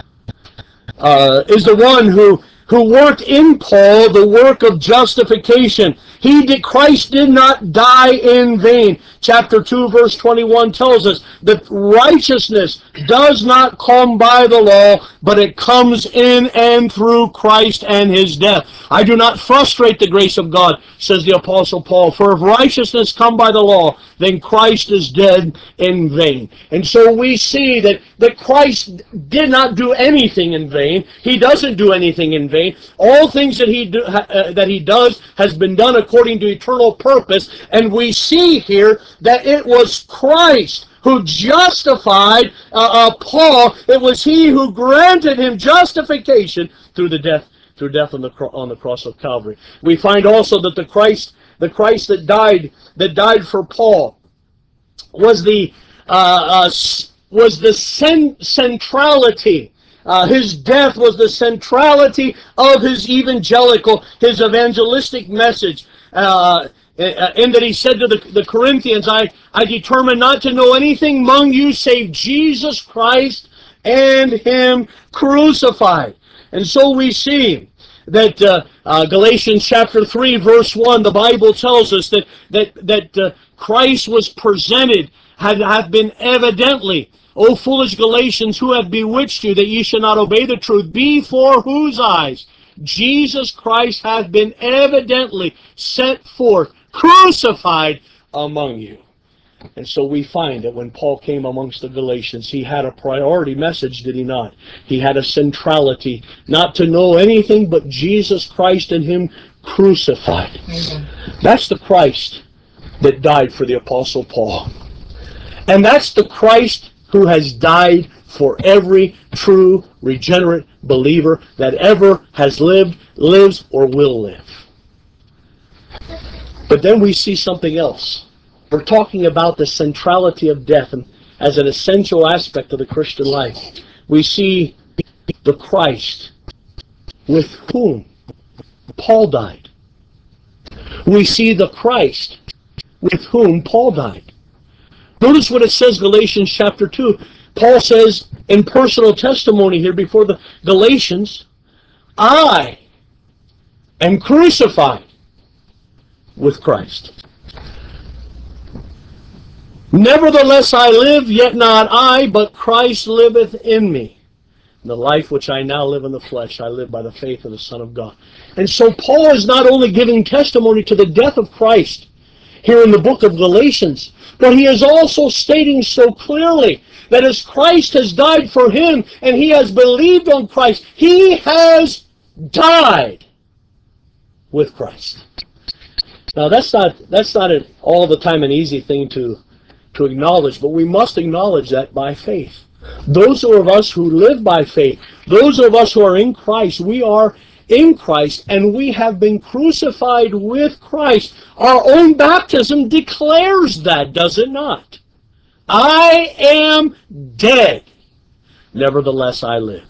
uh, is the one who who worked in Paul the work of justification. He did, Christ did not die in vain. Chapter two, verse twenty-one tells us that righteousness does not come by the law, but it comes in and through Christ and his death. I do not frustrate the grace of God, says the Apostle Paul, for if righteousness come by the law, then Christ is dead in vain. And so we see that, that Christ did not do anything in vain. He doesn't do anything in vain. All things that he, do, uh, that he does has been done according to eternal purpose. And we see here that it was Christ who justified uh, uh, Paul. It was he who granted him justification through the death through death on the on the cross of Calvary. We find also that the Christ the Christ that died that died for Paul was the uh, uh, was the cent centrality. Uh, his death was the centrality of his evangelical, his evangelistic message. Uh, in that he said to the, the Corinthians, I, I determined not to know anything among you save Jesus Christ and him crucified. And so we see that uh, uh, Galatians chapter three, verse one, the Bible tells us that, that, that uh, Christ was presented, had, had been evidently, O foolish Galatians, who have bewitched you that ye should not obey the truth, before whose eyes Jesus Christ hath been evidently set forth, crucified among you. And so we find that when Paul came amongst the Galatians, he had a priority message, did he not? He had a centrality, not to know anything but Jesus Christ and him crucified. Amen. That's the Christ that died for the Apostle Paul. And that's the Christ who has died for every true regenerate believer that ever has lived, lives, or will live. But then we see something else. We're talking about the centrality of death and as an essential aspect of the Christian life. We see the Christ with whom Paul died. We see the Christ with whom Paul died. Notice what it says, Galatians chapter two. Paul says in personal testimony here before the Galatians, I am crucified with Christ. Nevertheless I live, yet not I, but Christ liveth in me. The life which I now live in the flesh, I live by the faith of the Son of God. And so Paul is not only giving testimony to the death of Christ here in the book of Galatians, but he is also stating so clearly that as Christ has died for him and he has believed on Christ, he has died with Christ. Now that's not that's not an, all the time an easy thing to to acknowledge, but we must acknowledge that by faith. Those of us who live by faith, those of us who are in Christ, we are in Christ and we have been crucified with Christ. Our own baptism declares that, does it not? I am dead, nevertheless I live.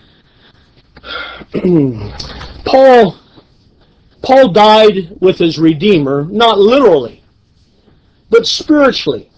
Paul, Paul died with his Redeemer, not literally, but spiritually.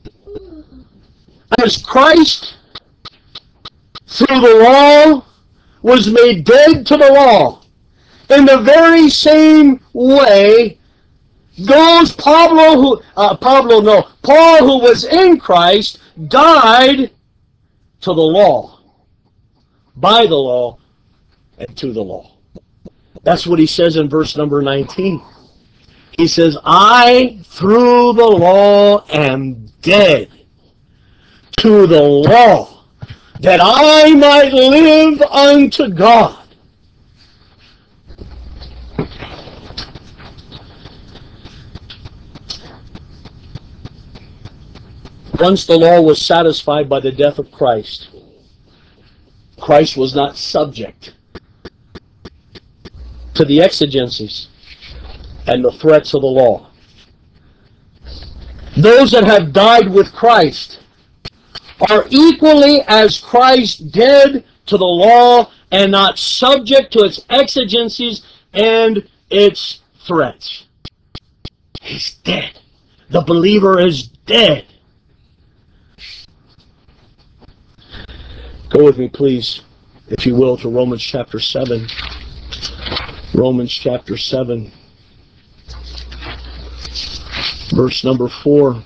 As Christ, through the law, was made dead to the law, in the very same way, those Pablo who, uh, Pablo, no, Paul who was in Christ died to the law, by the law, and to the law. That's what he says in verse number nineteen. He says, I, through the law, am dead to the law, that I might live unto God. Once the law was satisfied by the death of Christ, Christ was not subject to the exigencies and the threats of the law. Those that have died with Christ are equally as Christ dead to the law and not subject to its exigencies and its threats. He's dead. The believer is dead. Go with me, please, if you will, to Romans chapter seven. Romans chapter seven, verse number four.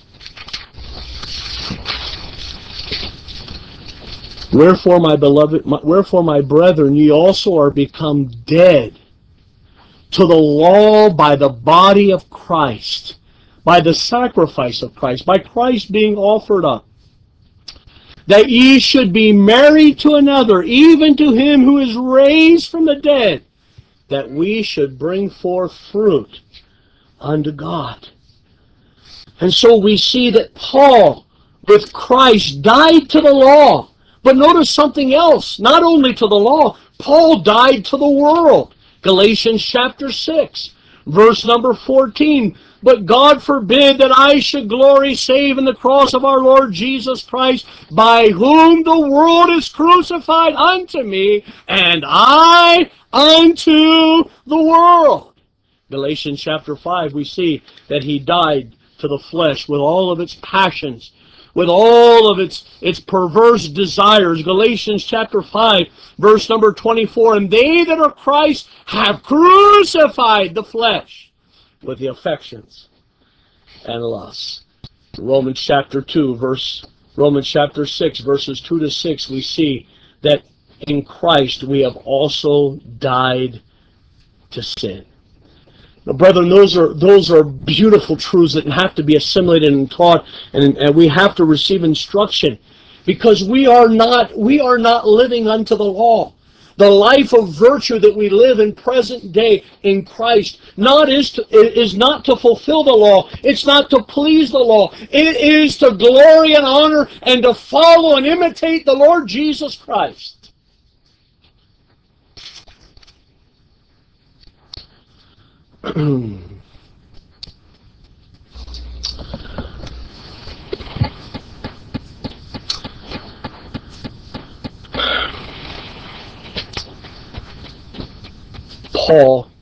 Wherefore, my beloved, my, wherefore, my brethren, ye also are become dead to the law by the body of Christ, by the sacrifice of Christ, by Christ being offered up, that ye should be married to another, even to him who is raised from the dead, that we should bring forth fruit unto God. And so we see that Paul, with Christ, died to the law. But notice something else. Not only to the law, Paul died to the world. Galatians chapter six, verse number fourteen. But God forbid that I should glory save in the cross of our Lord Jesus Christ, by whom the world is crucified unto me, and I unto the world. Galatians chapter five, we see that he died to the flesh with all of its passions, with all of its, its perverse desires. Galatians chapter five, verse number twenty-four, and they that are Christ have crucified the flesh with the affections and lusts. Romans chapter two, verse Romans chapter six, verses two to six, we see that in Christ we have also died to sin. Now, brethren, those are those are beautiful truths that have to be assimilated and taught, and, and we have to receive instruction, because we are not we are not living unto the law. The life of virtue that we live in present day in Christ not is to, is not to fulfill the law. It's not to please the law. It is to glory and honor and to follow and imitate the Lord Jesus Christ. Paul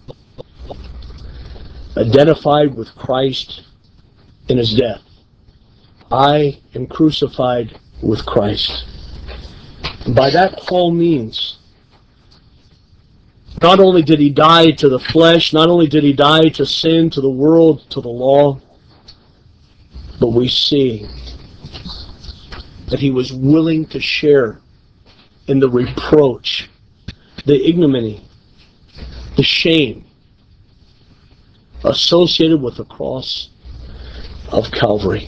identified with Christ in his death. I am crucified with Christ. And by that, Paul means not only did he die to the flesh, not only did he die to sin, to the world, to the law, but we see that he was willing to share in the reproach, the ignominy, the shame associated with the cross of Calvary.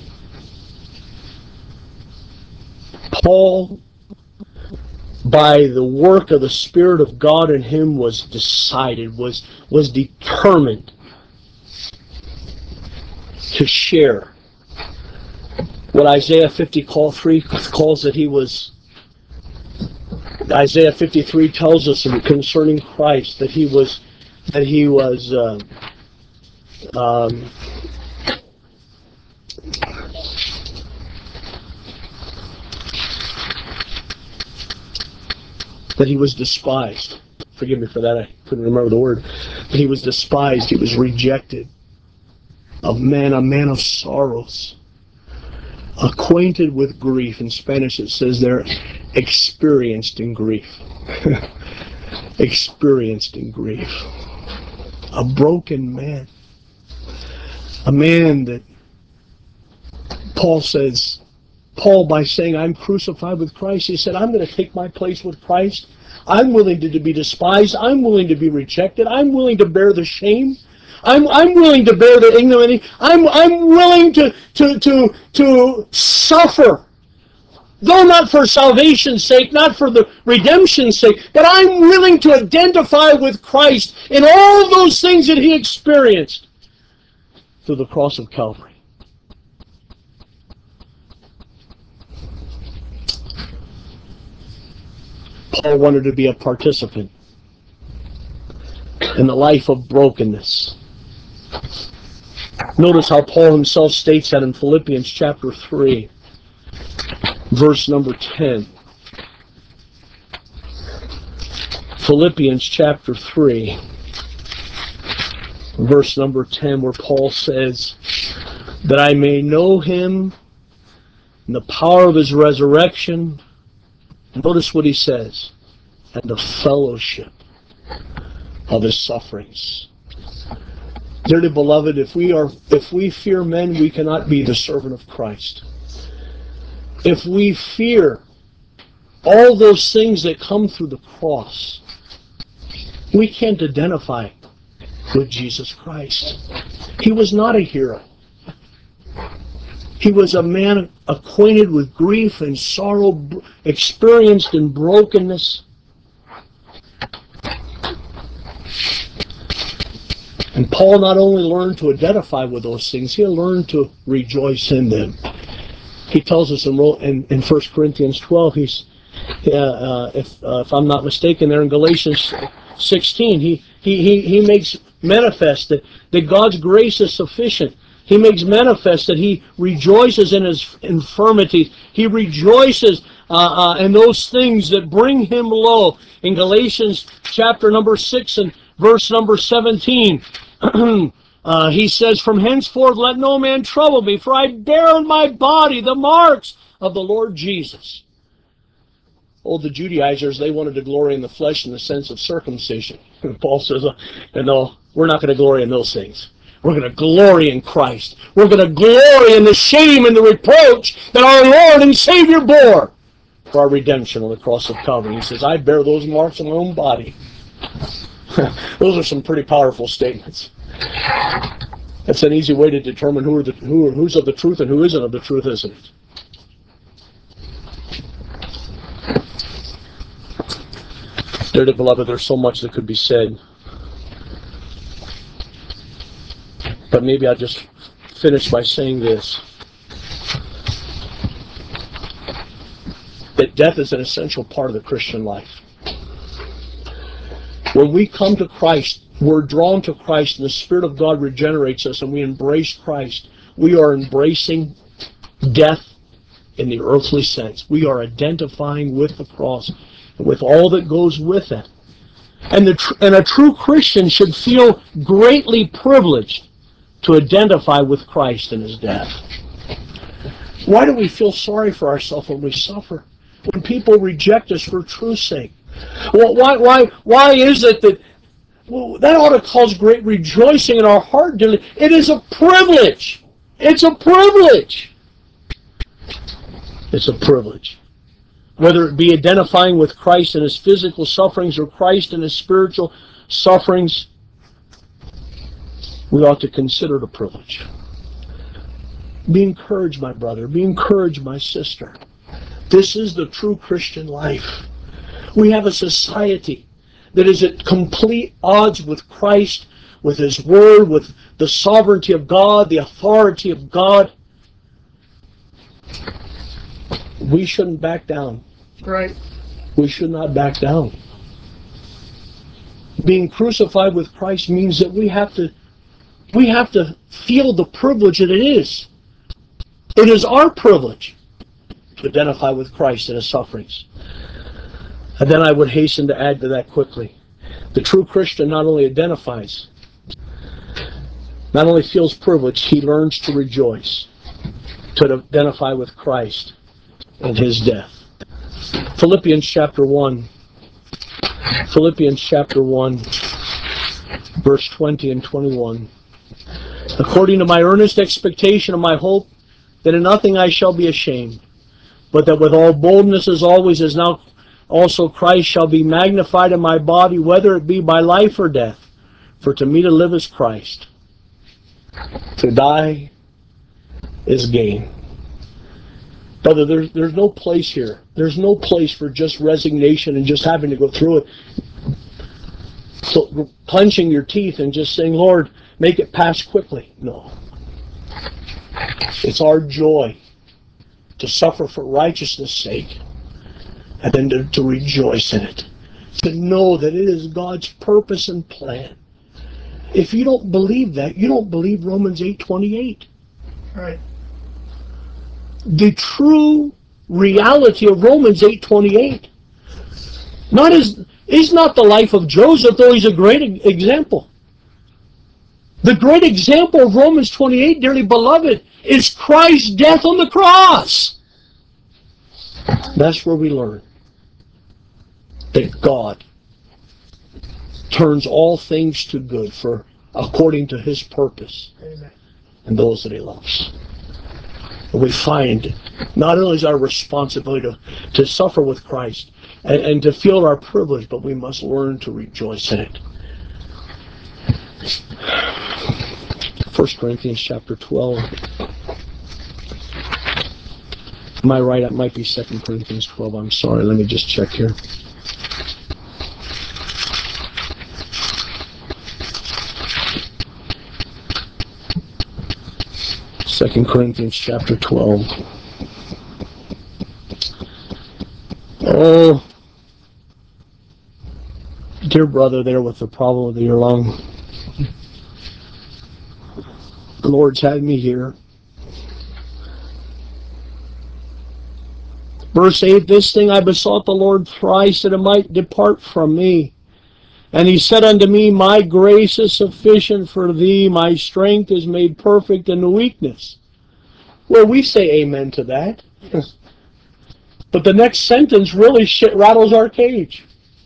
Paul, by the work of the Spirit of God in him, was decided, was, was determined to share what Isaiah fifty-three calls that he was. Isaiah fifty-three tells us concerning Christ that he was that he was uh, um, that he was despised. Forgive me for that, I couldn't remember the word. But he was despised, he was rejected. Of man, a man of sorrows, acquainted with grief. In Spanish it says there, experienced in grief. Experienced in grief. A broken man. A man that Paul says, Paul, by saying, I'm crucified with Christ, he said, I'm going to take my place with Christ. I'm willing to, to be despised. I'm willing to be rejected. I'm willing to bear the shame. I'm, I'm willing to bear the ignominy. I'm, I'm willing to, to, to, to suffer. Though not for salvation's sake, not for the redemption's sake, but I'm willing to identify with Christ in all those things that he experienced through the cross of Calvary. Paul wanted to be a participant in the life of brokenness. Notice how Paul himself states that in Philippians chapter three, verse number ten. Philippians chapter three, verse number ten, where Paul says, that I may know him in the power of his resurrection. Notice what he says, and the fellowship of his sufferings. Dearly beloved, if we are, if we fear men, we cannot be the servant of Christ. If we fear all those things that come through the cross, we can't identify with Jesus Christ. He was not a hero. He was a man acquainted with grief and sorrow, experienced in brokenness. And Paul not only learned to identify with those things, he learned to rejoice in them. He tells us in, in, in First Corinthians twelve, he's, uh, uh, if, uh, if I'm not mistaken, there in Galatians sixteen, he, he, he, he makes manifest that, that God's grace is sufficient. He makes manifest that he rejoices in his infirmities. He rejoices uh, uh, in those things that bring him low. In Galatians chapter number six and verse number seventeen, uh, he says, from henceforth let no man trouble me, for I bear in my body the marks of the Lord Jesus. Oh, the Judaizers, they wanted to glory in the flesh in the sense of circumcision. And Paul says, uh, no, we're not going to glory in those things. We're going to glory in Christ. We're going to glory in the shame and the reproach that our Lord and Savior bore for our redemption on the cross of Calvary. He says, I bear those marks on my own body. Those are some pretty powerful statements. That's an easy way to determine who are the, who, who's of the truth and who isn't of the truth, isn't it? Dearly beloved, there's so much that could be said. But maybe I'll just finish by saying this. That death is an essential part of the Christian life. When we come to Christ, we're drawn to Christ, and the Spirit of God regenerates us, and we embrace Christ. We are embracing death in the earthly sense. We are identifying with the cross, with all that goes with it. And, the tr- and a true Christian should feel greatly privileged to identify with Christ in his death. Why do we feel sorry for ourselves when we suffer? When people reject us for truth's sake? Well, why, why, why is it that well, that ought to cause great rejoicing in our heart? It is a privilege. It's a privilege. It's a privilege. Whether it be identifying with Christ in his physical sufferings or Christ in his spiritual sufferings, we ought to consider it a privilege. Be encouraged, my brother. Be encouraged, my sister. This is the true Christian life. We have a society that is at complete odds with Christ, with his word, with the sovereignty of God, the authority of God. We shouldn't back down. Right. We should not back down. Being crucified with Christ means that we have to we have to feel the privilege that it is. It is our privilege to identify with Christ in his sufferings. And then I would hasten to add to that quickly. The true Christian not only identifies, not only feels privileged, he learns to rejoice, to identify with Christ in his death. Philippians chapter one. Philippians chapter one, verse twenty and twenty-one. According to my earnest expectation of my hope, that in nothing I shall be ashamed, but that with all boldness as always as now also Christ shall be magnified in my body, whether it be by life or death. For to me to live is Christ, To die is gain. Brother, there's, there's no place here. There's no place for just resignation and just having to go through it. So, clenching your teeth and just saying, Lord, make it pass quickly. No. It's our joy to suffer for righteousness' sake and then to, to rejoice in it. To know that it is God's purpose and plan. If you don't believe that, you don't believe Romans eight twenty-eight. Right. The true reality of Romans eight twenty-eight not is, is not the life of Joseph, though he's a great example. The great example of Romans twenty-eight, dearly beloved, is Christ's death on the cross. That's where we learn that God turns all things to good for according to His purpose. Amen. And those that He loves. And we find not only is our responsibility to, to suffer with Christ and, and to feel our privilege, but we must learn to rejoice in it. First Corinthians chapter twelve. Am I right? It might be Second Corinthians twelve. I'm sorry. Let me just check here. Second Corinthians chapter twelve. Oh, dear brother there with the problem of your lung. The Lord's had me here. Verse eight, this thing I besought the Lord thrice, that it might depart from me. And He said unto me, my grace is sufficient for thee, my strength is made perfect in the weakness. Well, we say amen to that. But the next sentence really shit rattles our cage.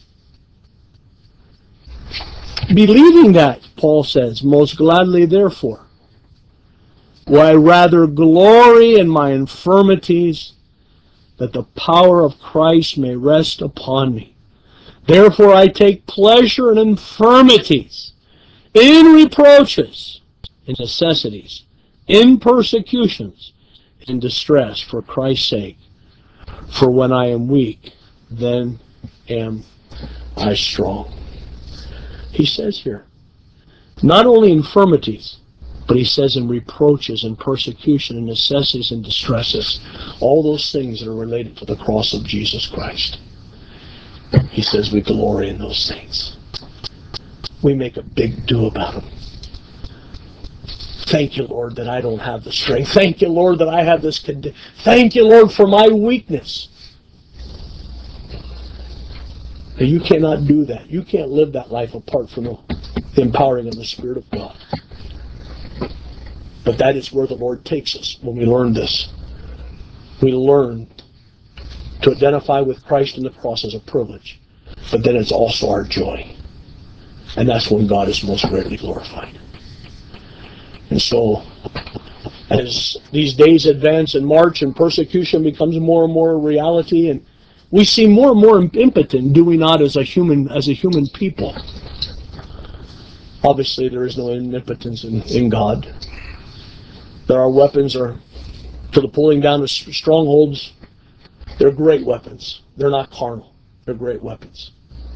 Believing that, Paul says, most gladly therefore, will I rather glory in my infirmities, that the power of Christ may rest upon me. Therefore I take pleasure in infirmities, in reproaches, in necessities, in persecutions, in distress, for Christ's sake. For when I am weak, then am I strong. He says here, not only infirmities, but he says in reproaches and persecution and necessities and distresses, all those things that are related to the cross of Jesus Christ. He says we glory in those things. We make a big do about them. Thank you, Lord, that I don't have the strength. Thank you, Lord, that I have this condition. Thank you, Lord, for my weakness. And you cannot do that. You can't live that life apart from the empowering of the Spirit of God. But that is where the Lord takes us when we learn this. We learn to identify with Christ in the cross as a privilege, but then it's also our joy. And that's when God is most greatly glorified. And so, as these days advance and march and persecution becomes more and more a reality, and we see more and more impotent, do we not, as a human, as a human people? Obviously, there is no omnipotence in, in God. There are weapons are for the pulling down of strongholds. They're great weapons. They're not carnal. They're great weapons.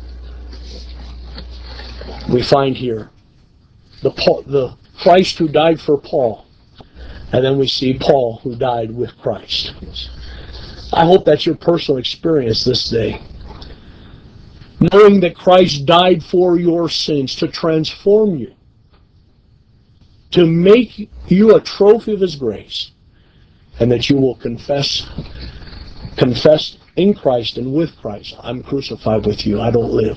We find here the Paul, the Christ who died for Paul, and then we see Paul who died with Christ. I hope that's your personal experience this day. Knowing that Christ died for your sins to transform you, to make you a trophy of His grace, and that you will confess, confess in Christ and with Christ, I'm crucified with you, I don't live.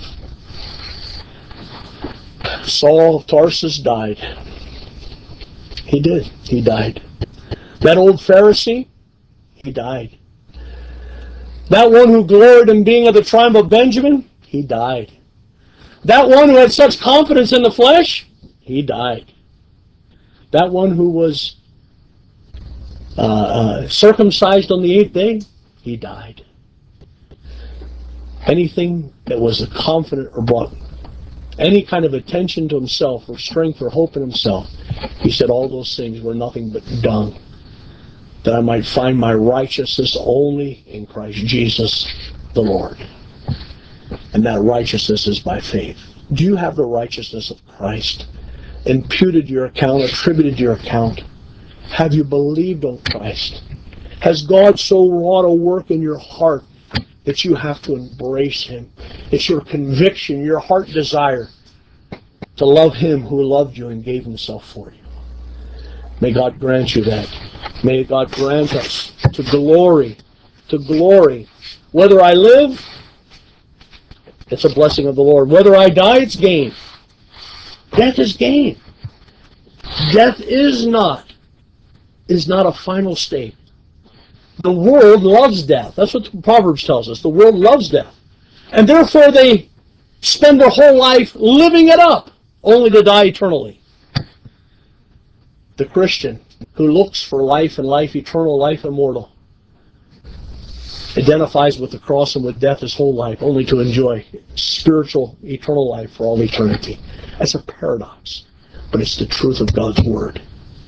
Saul of Tarsus died. He did. He died. That old Pharisee, he died. That one who gloried in being of the tribe of Benjamin, he died. That one who had such confidence in the flesh, he died. That one who was uh, uh, circumcised on the eighth day, he died. Anything that was a confident or brought any kind of attention to himself or strength or hope in himself. He said all those things were nothing but dung, that I might find my righteousness only in Christ Jesus the Lord. And that righteousness is by faith. Do you have the righteousness of Christ imputed to your account, attributed to your account? Have you believed on Christ? Has God so wrought a work in your heart that you have to embrace Him? It's your conviction, your heart desire to love Him who loved you and gave Himself for you. May God grant you that. May God grant us to glory, to glory. Whether I live, it's a blessing of the Lord. Whether I die, it's gain. Death is gain. Death is not, is not a final state. The world loves death. That's what the Proverbs tells us. The world loves death. And therefore they spend their whole life living it up, only to die eternally. The Christian who looks for life and life eternal, life immortal, identifies with the cross and with death his whole life, only to enjoy spiritual, eternal life for all eternity. That's a paradox, but it's the truth of God's Word.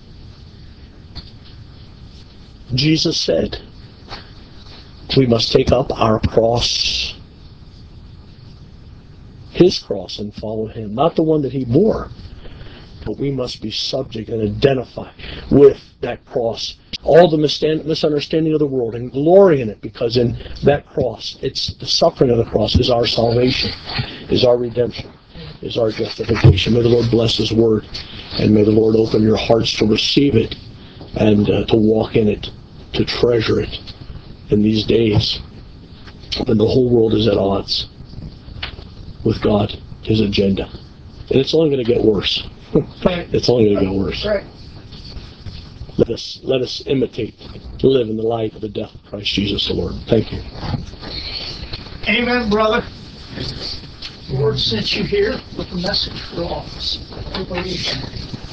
Jesus said, we must take up our cross, His cross, and follow Him. Not the one that He bore, but we must be subject and identify with that cross. All the misunderstanding of the world and glory in it, because in that cross, it's the suffering of the cross is our salvation, is our redemption, is our justification. May the Lord bless His Word, and may the Lord open your hearts to receive it and uh, to walk in it, to treasure it in these days when the whole world is at odds with God, His agenda. And it's only going to get worse. It's only going to get worse. Let us, let us imitate, live in the light of the death of Christ Jesus the Lord. Thank you. Amen, brother. The Lord sent you here with a message for all of us. I believe that.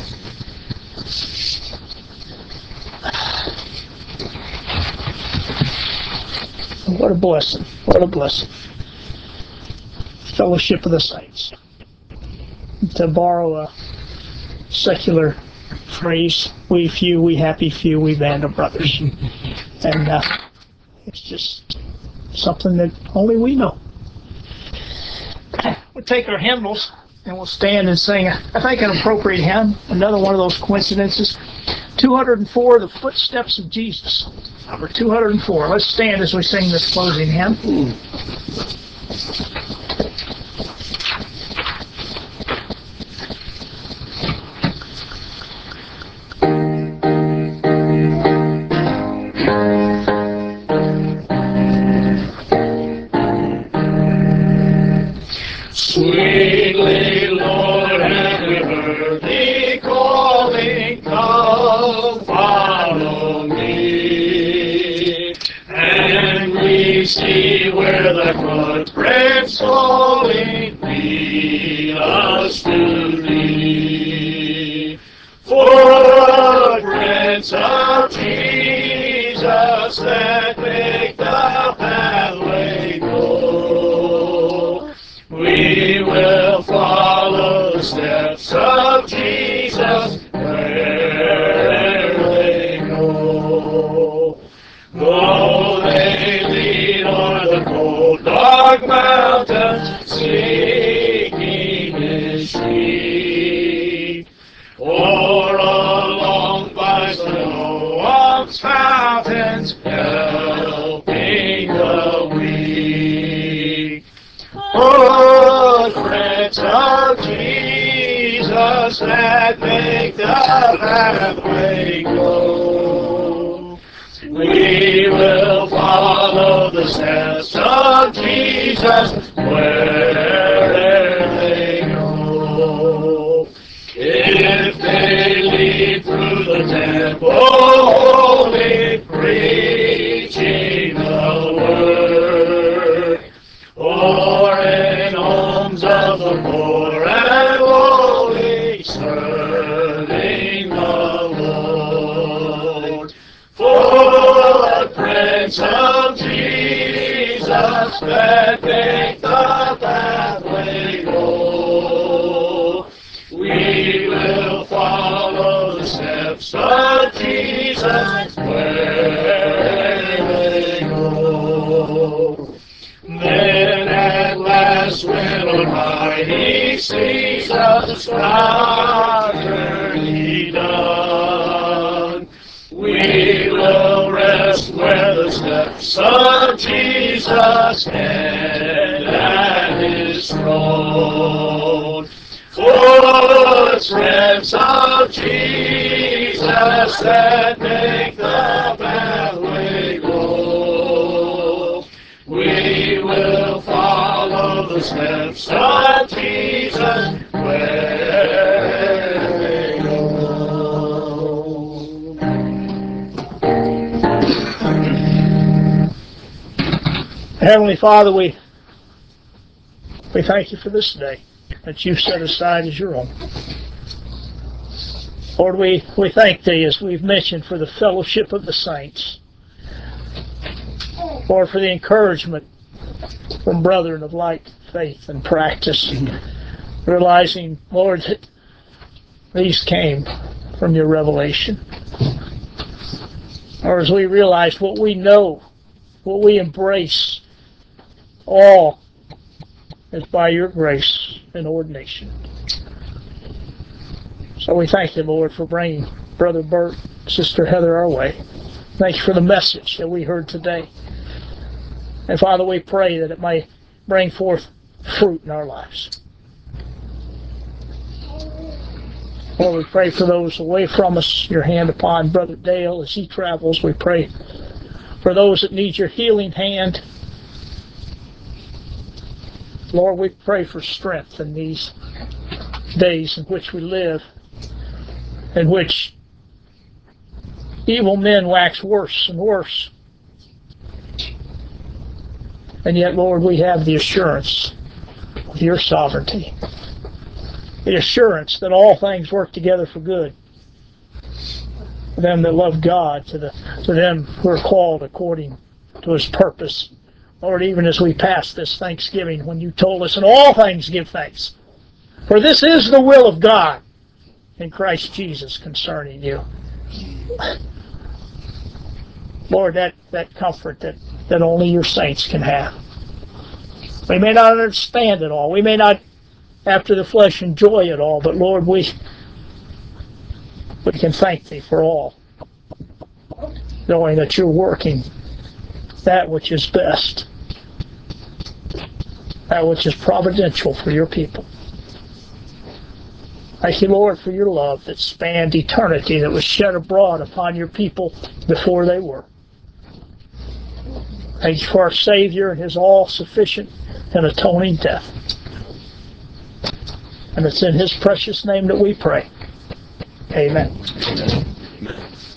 What a blessing. What a blessing. Fellowship of the Saints. To borrow a secular phrase, we few, we happy few, we band of brothers. And uh, it's just something that only we know. We'll take our hymnals and we'll stand and sing, I think, an appropriate hymn. Another one of those coincidences. two hundred four, The Footsteps of Jesus. Number two hundred four. Let's stand as we sing this closing hymn. Sweetly, Lord, have we heard Thee calling, come, follow me. And we see where Thy footprints falling, lead us to Thee. Footprints of Jesus that make the pathway go. We will follow the steps of Jesus wherever they go. Though they lead o'er the cold, dark mountains, seeking His sheep, or along by Siloam's fountains, helping the weak. Footprints of Jesus that make the pathway go. We will follow the steps of Jesus wherever they go. If they lead through the temple holy, preaching the word, or in homes of the poor and lowly, serving the Lord. Footprints of Jesus that make the pathway go. Then at last when Almighty sees us our journey done, we will rest where the steps of Jesus end at His throne. Footsteps of Jesus that make the pathway glow. We will follow the steps of Jesus where they go. Heavenly Father, we we thank you for this day that you've set aside as your own. Lord, we, we thank thee, as we've mentioned, for the fellowship of the saints. Lord, for the encouragement from brethren of like faith and practice, realizing, Lord, that these came from your revelation. Or as we realize what we know, what we embrace, all is by your grace and ordination. So we thank you, Lord, for bringing Brother Bert, Sister Heather our way. Thank you for the message that we heard today. And Father, we pray that it may bring forth fruit in our lives. Lord, we pray for those away from us, your hand upon Brother Dale as he travels. We pray for those that need your healing hand. Lord, we pray for strength in these days in which we live, in which evil men wax worse and worse. And yet, Lord, we have the assurance of your sovereignty, the assurance that all things work together for good for them that love God, to the to them who are called according to his purpose. Lord, even as we pass this Thanksgiving, when you told us in all things give thanks, for this is the will of God in Christ Jesus concerning you. Lord, that, that comfort that, that only your saints can have. We may not understand it all. We may not, after the flesh, enjoy it all. But Lord, we, we can thank thee for all, knowing that you're working that which is best, that which is providential for your people. Thank you, Lord, for your love that spanned eternity, that was shed abroad upon your people before they were. Thank you for our Savior and his all-sufficient and atoning death. And it's in his precious name that we pray. Amen.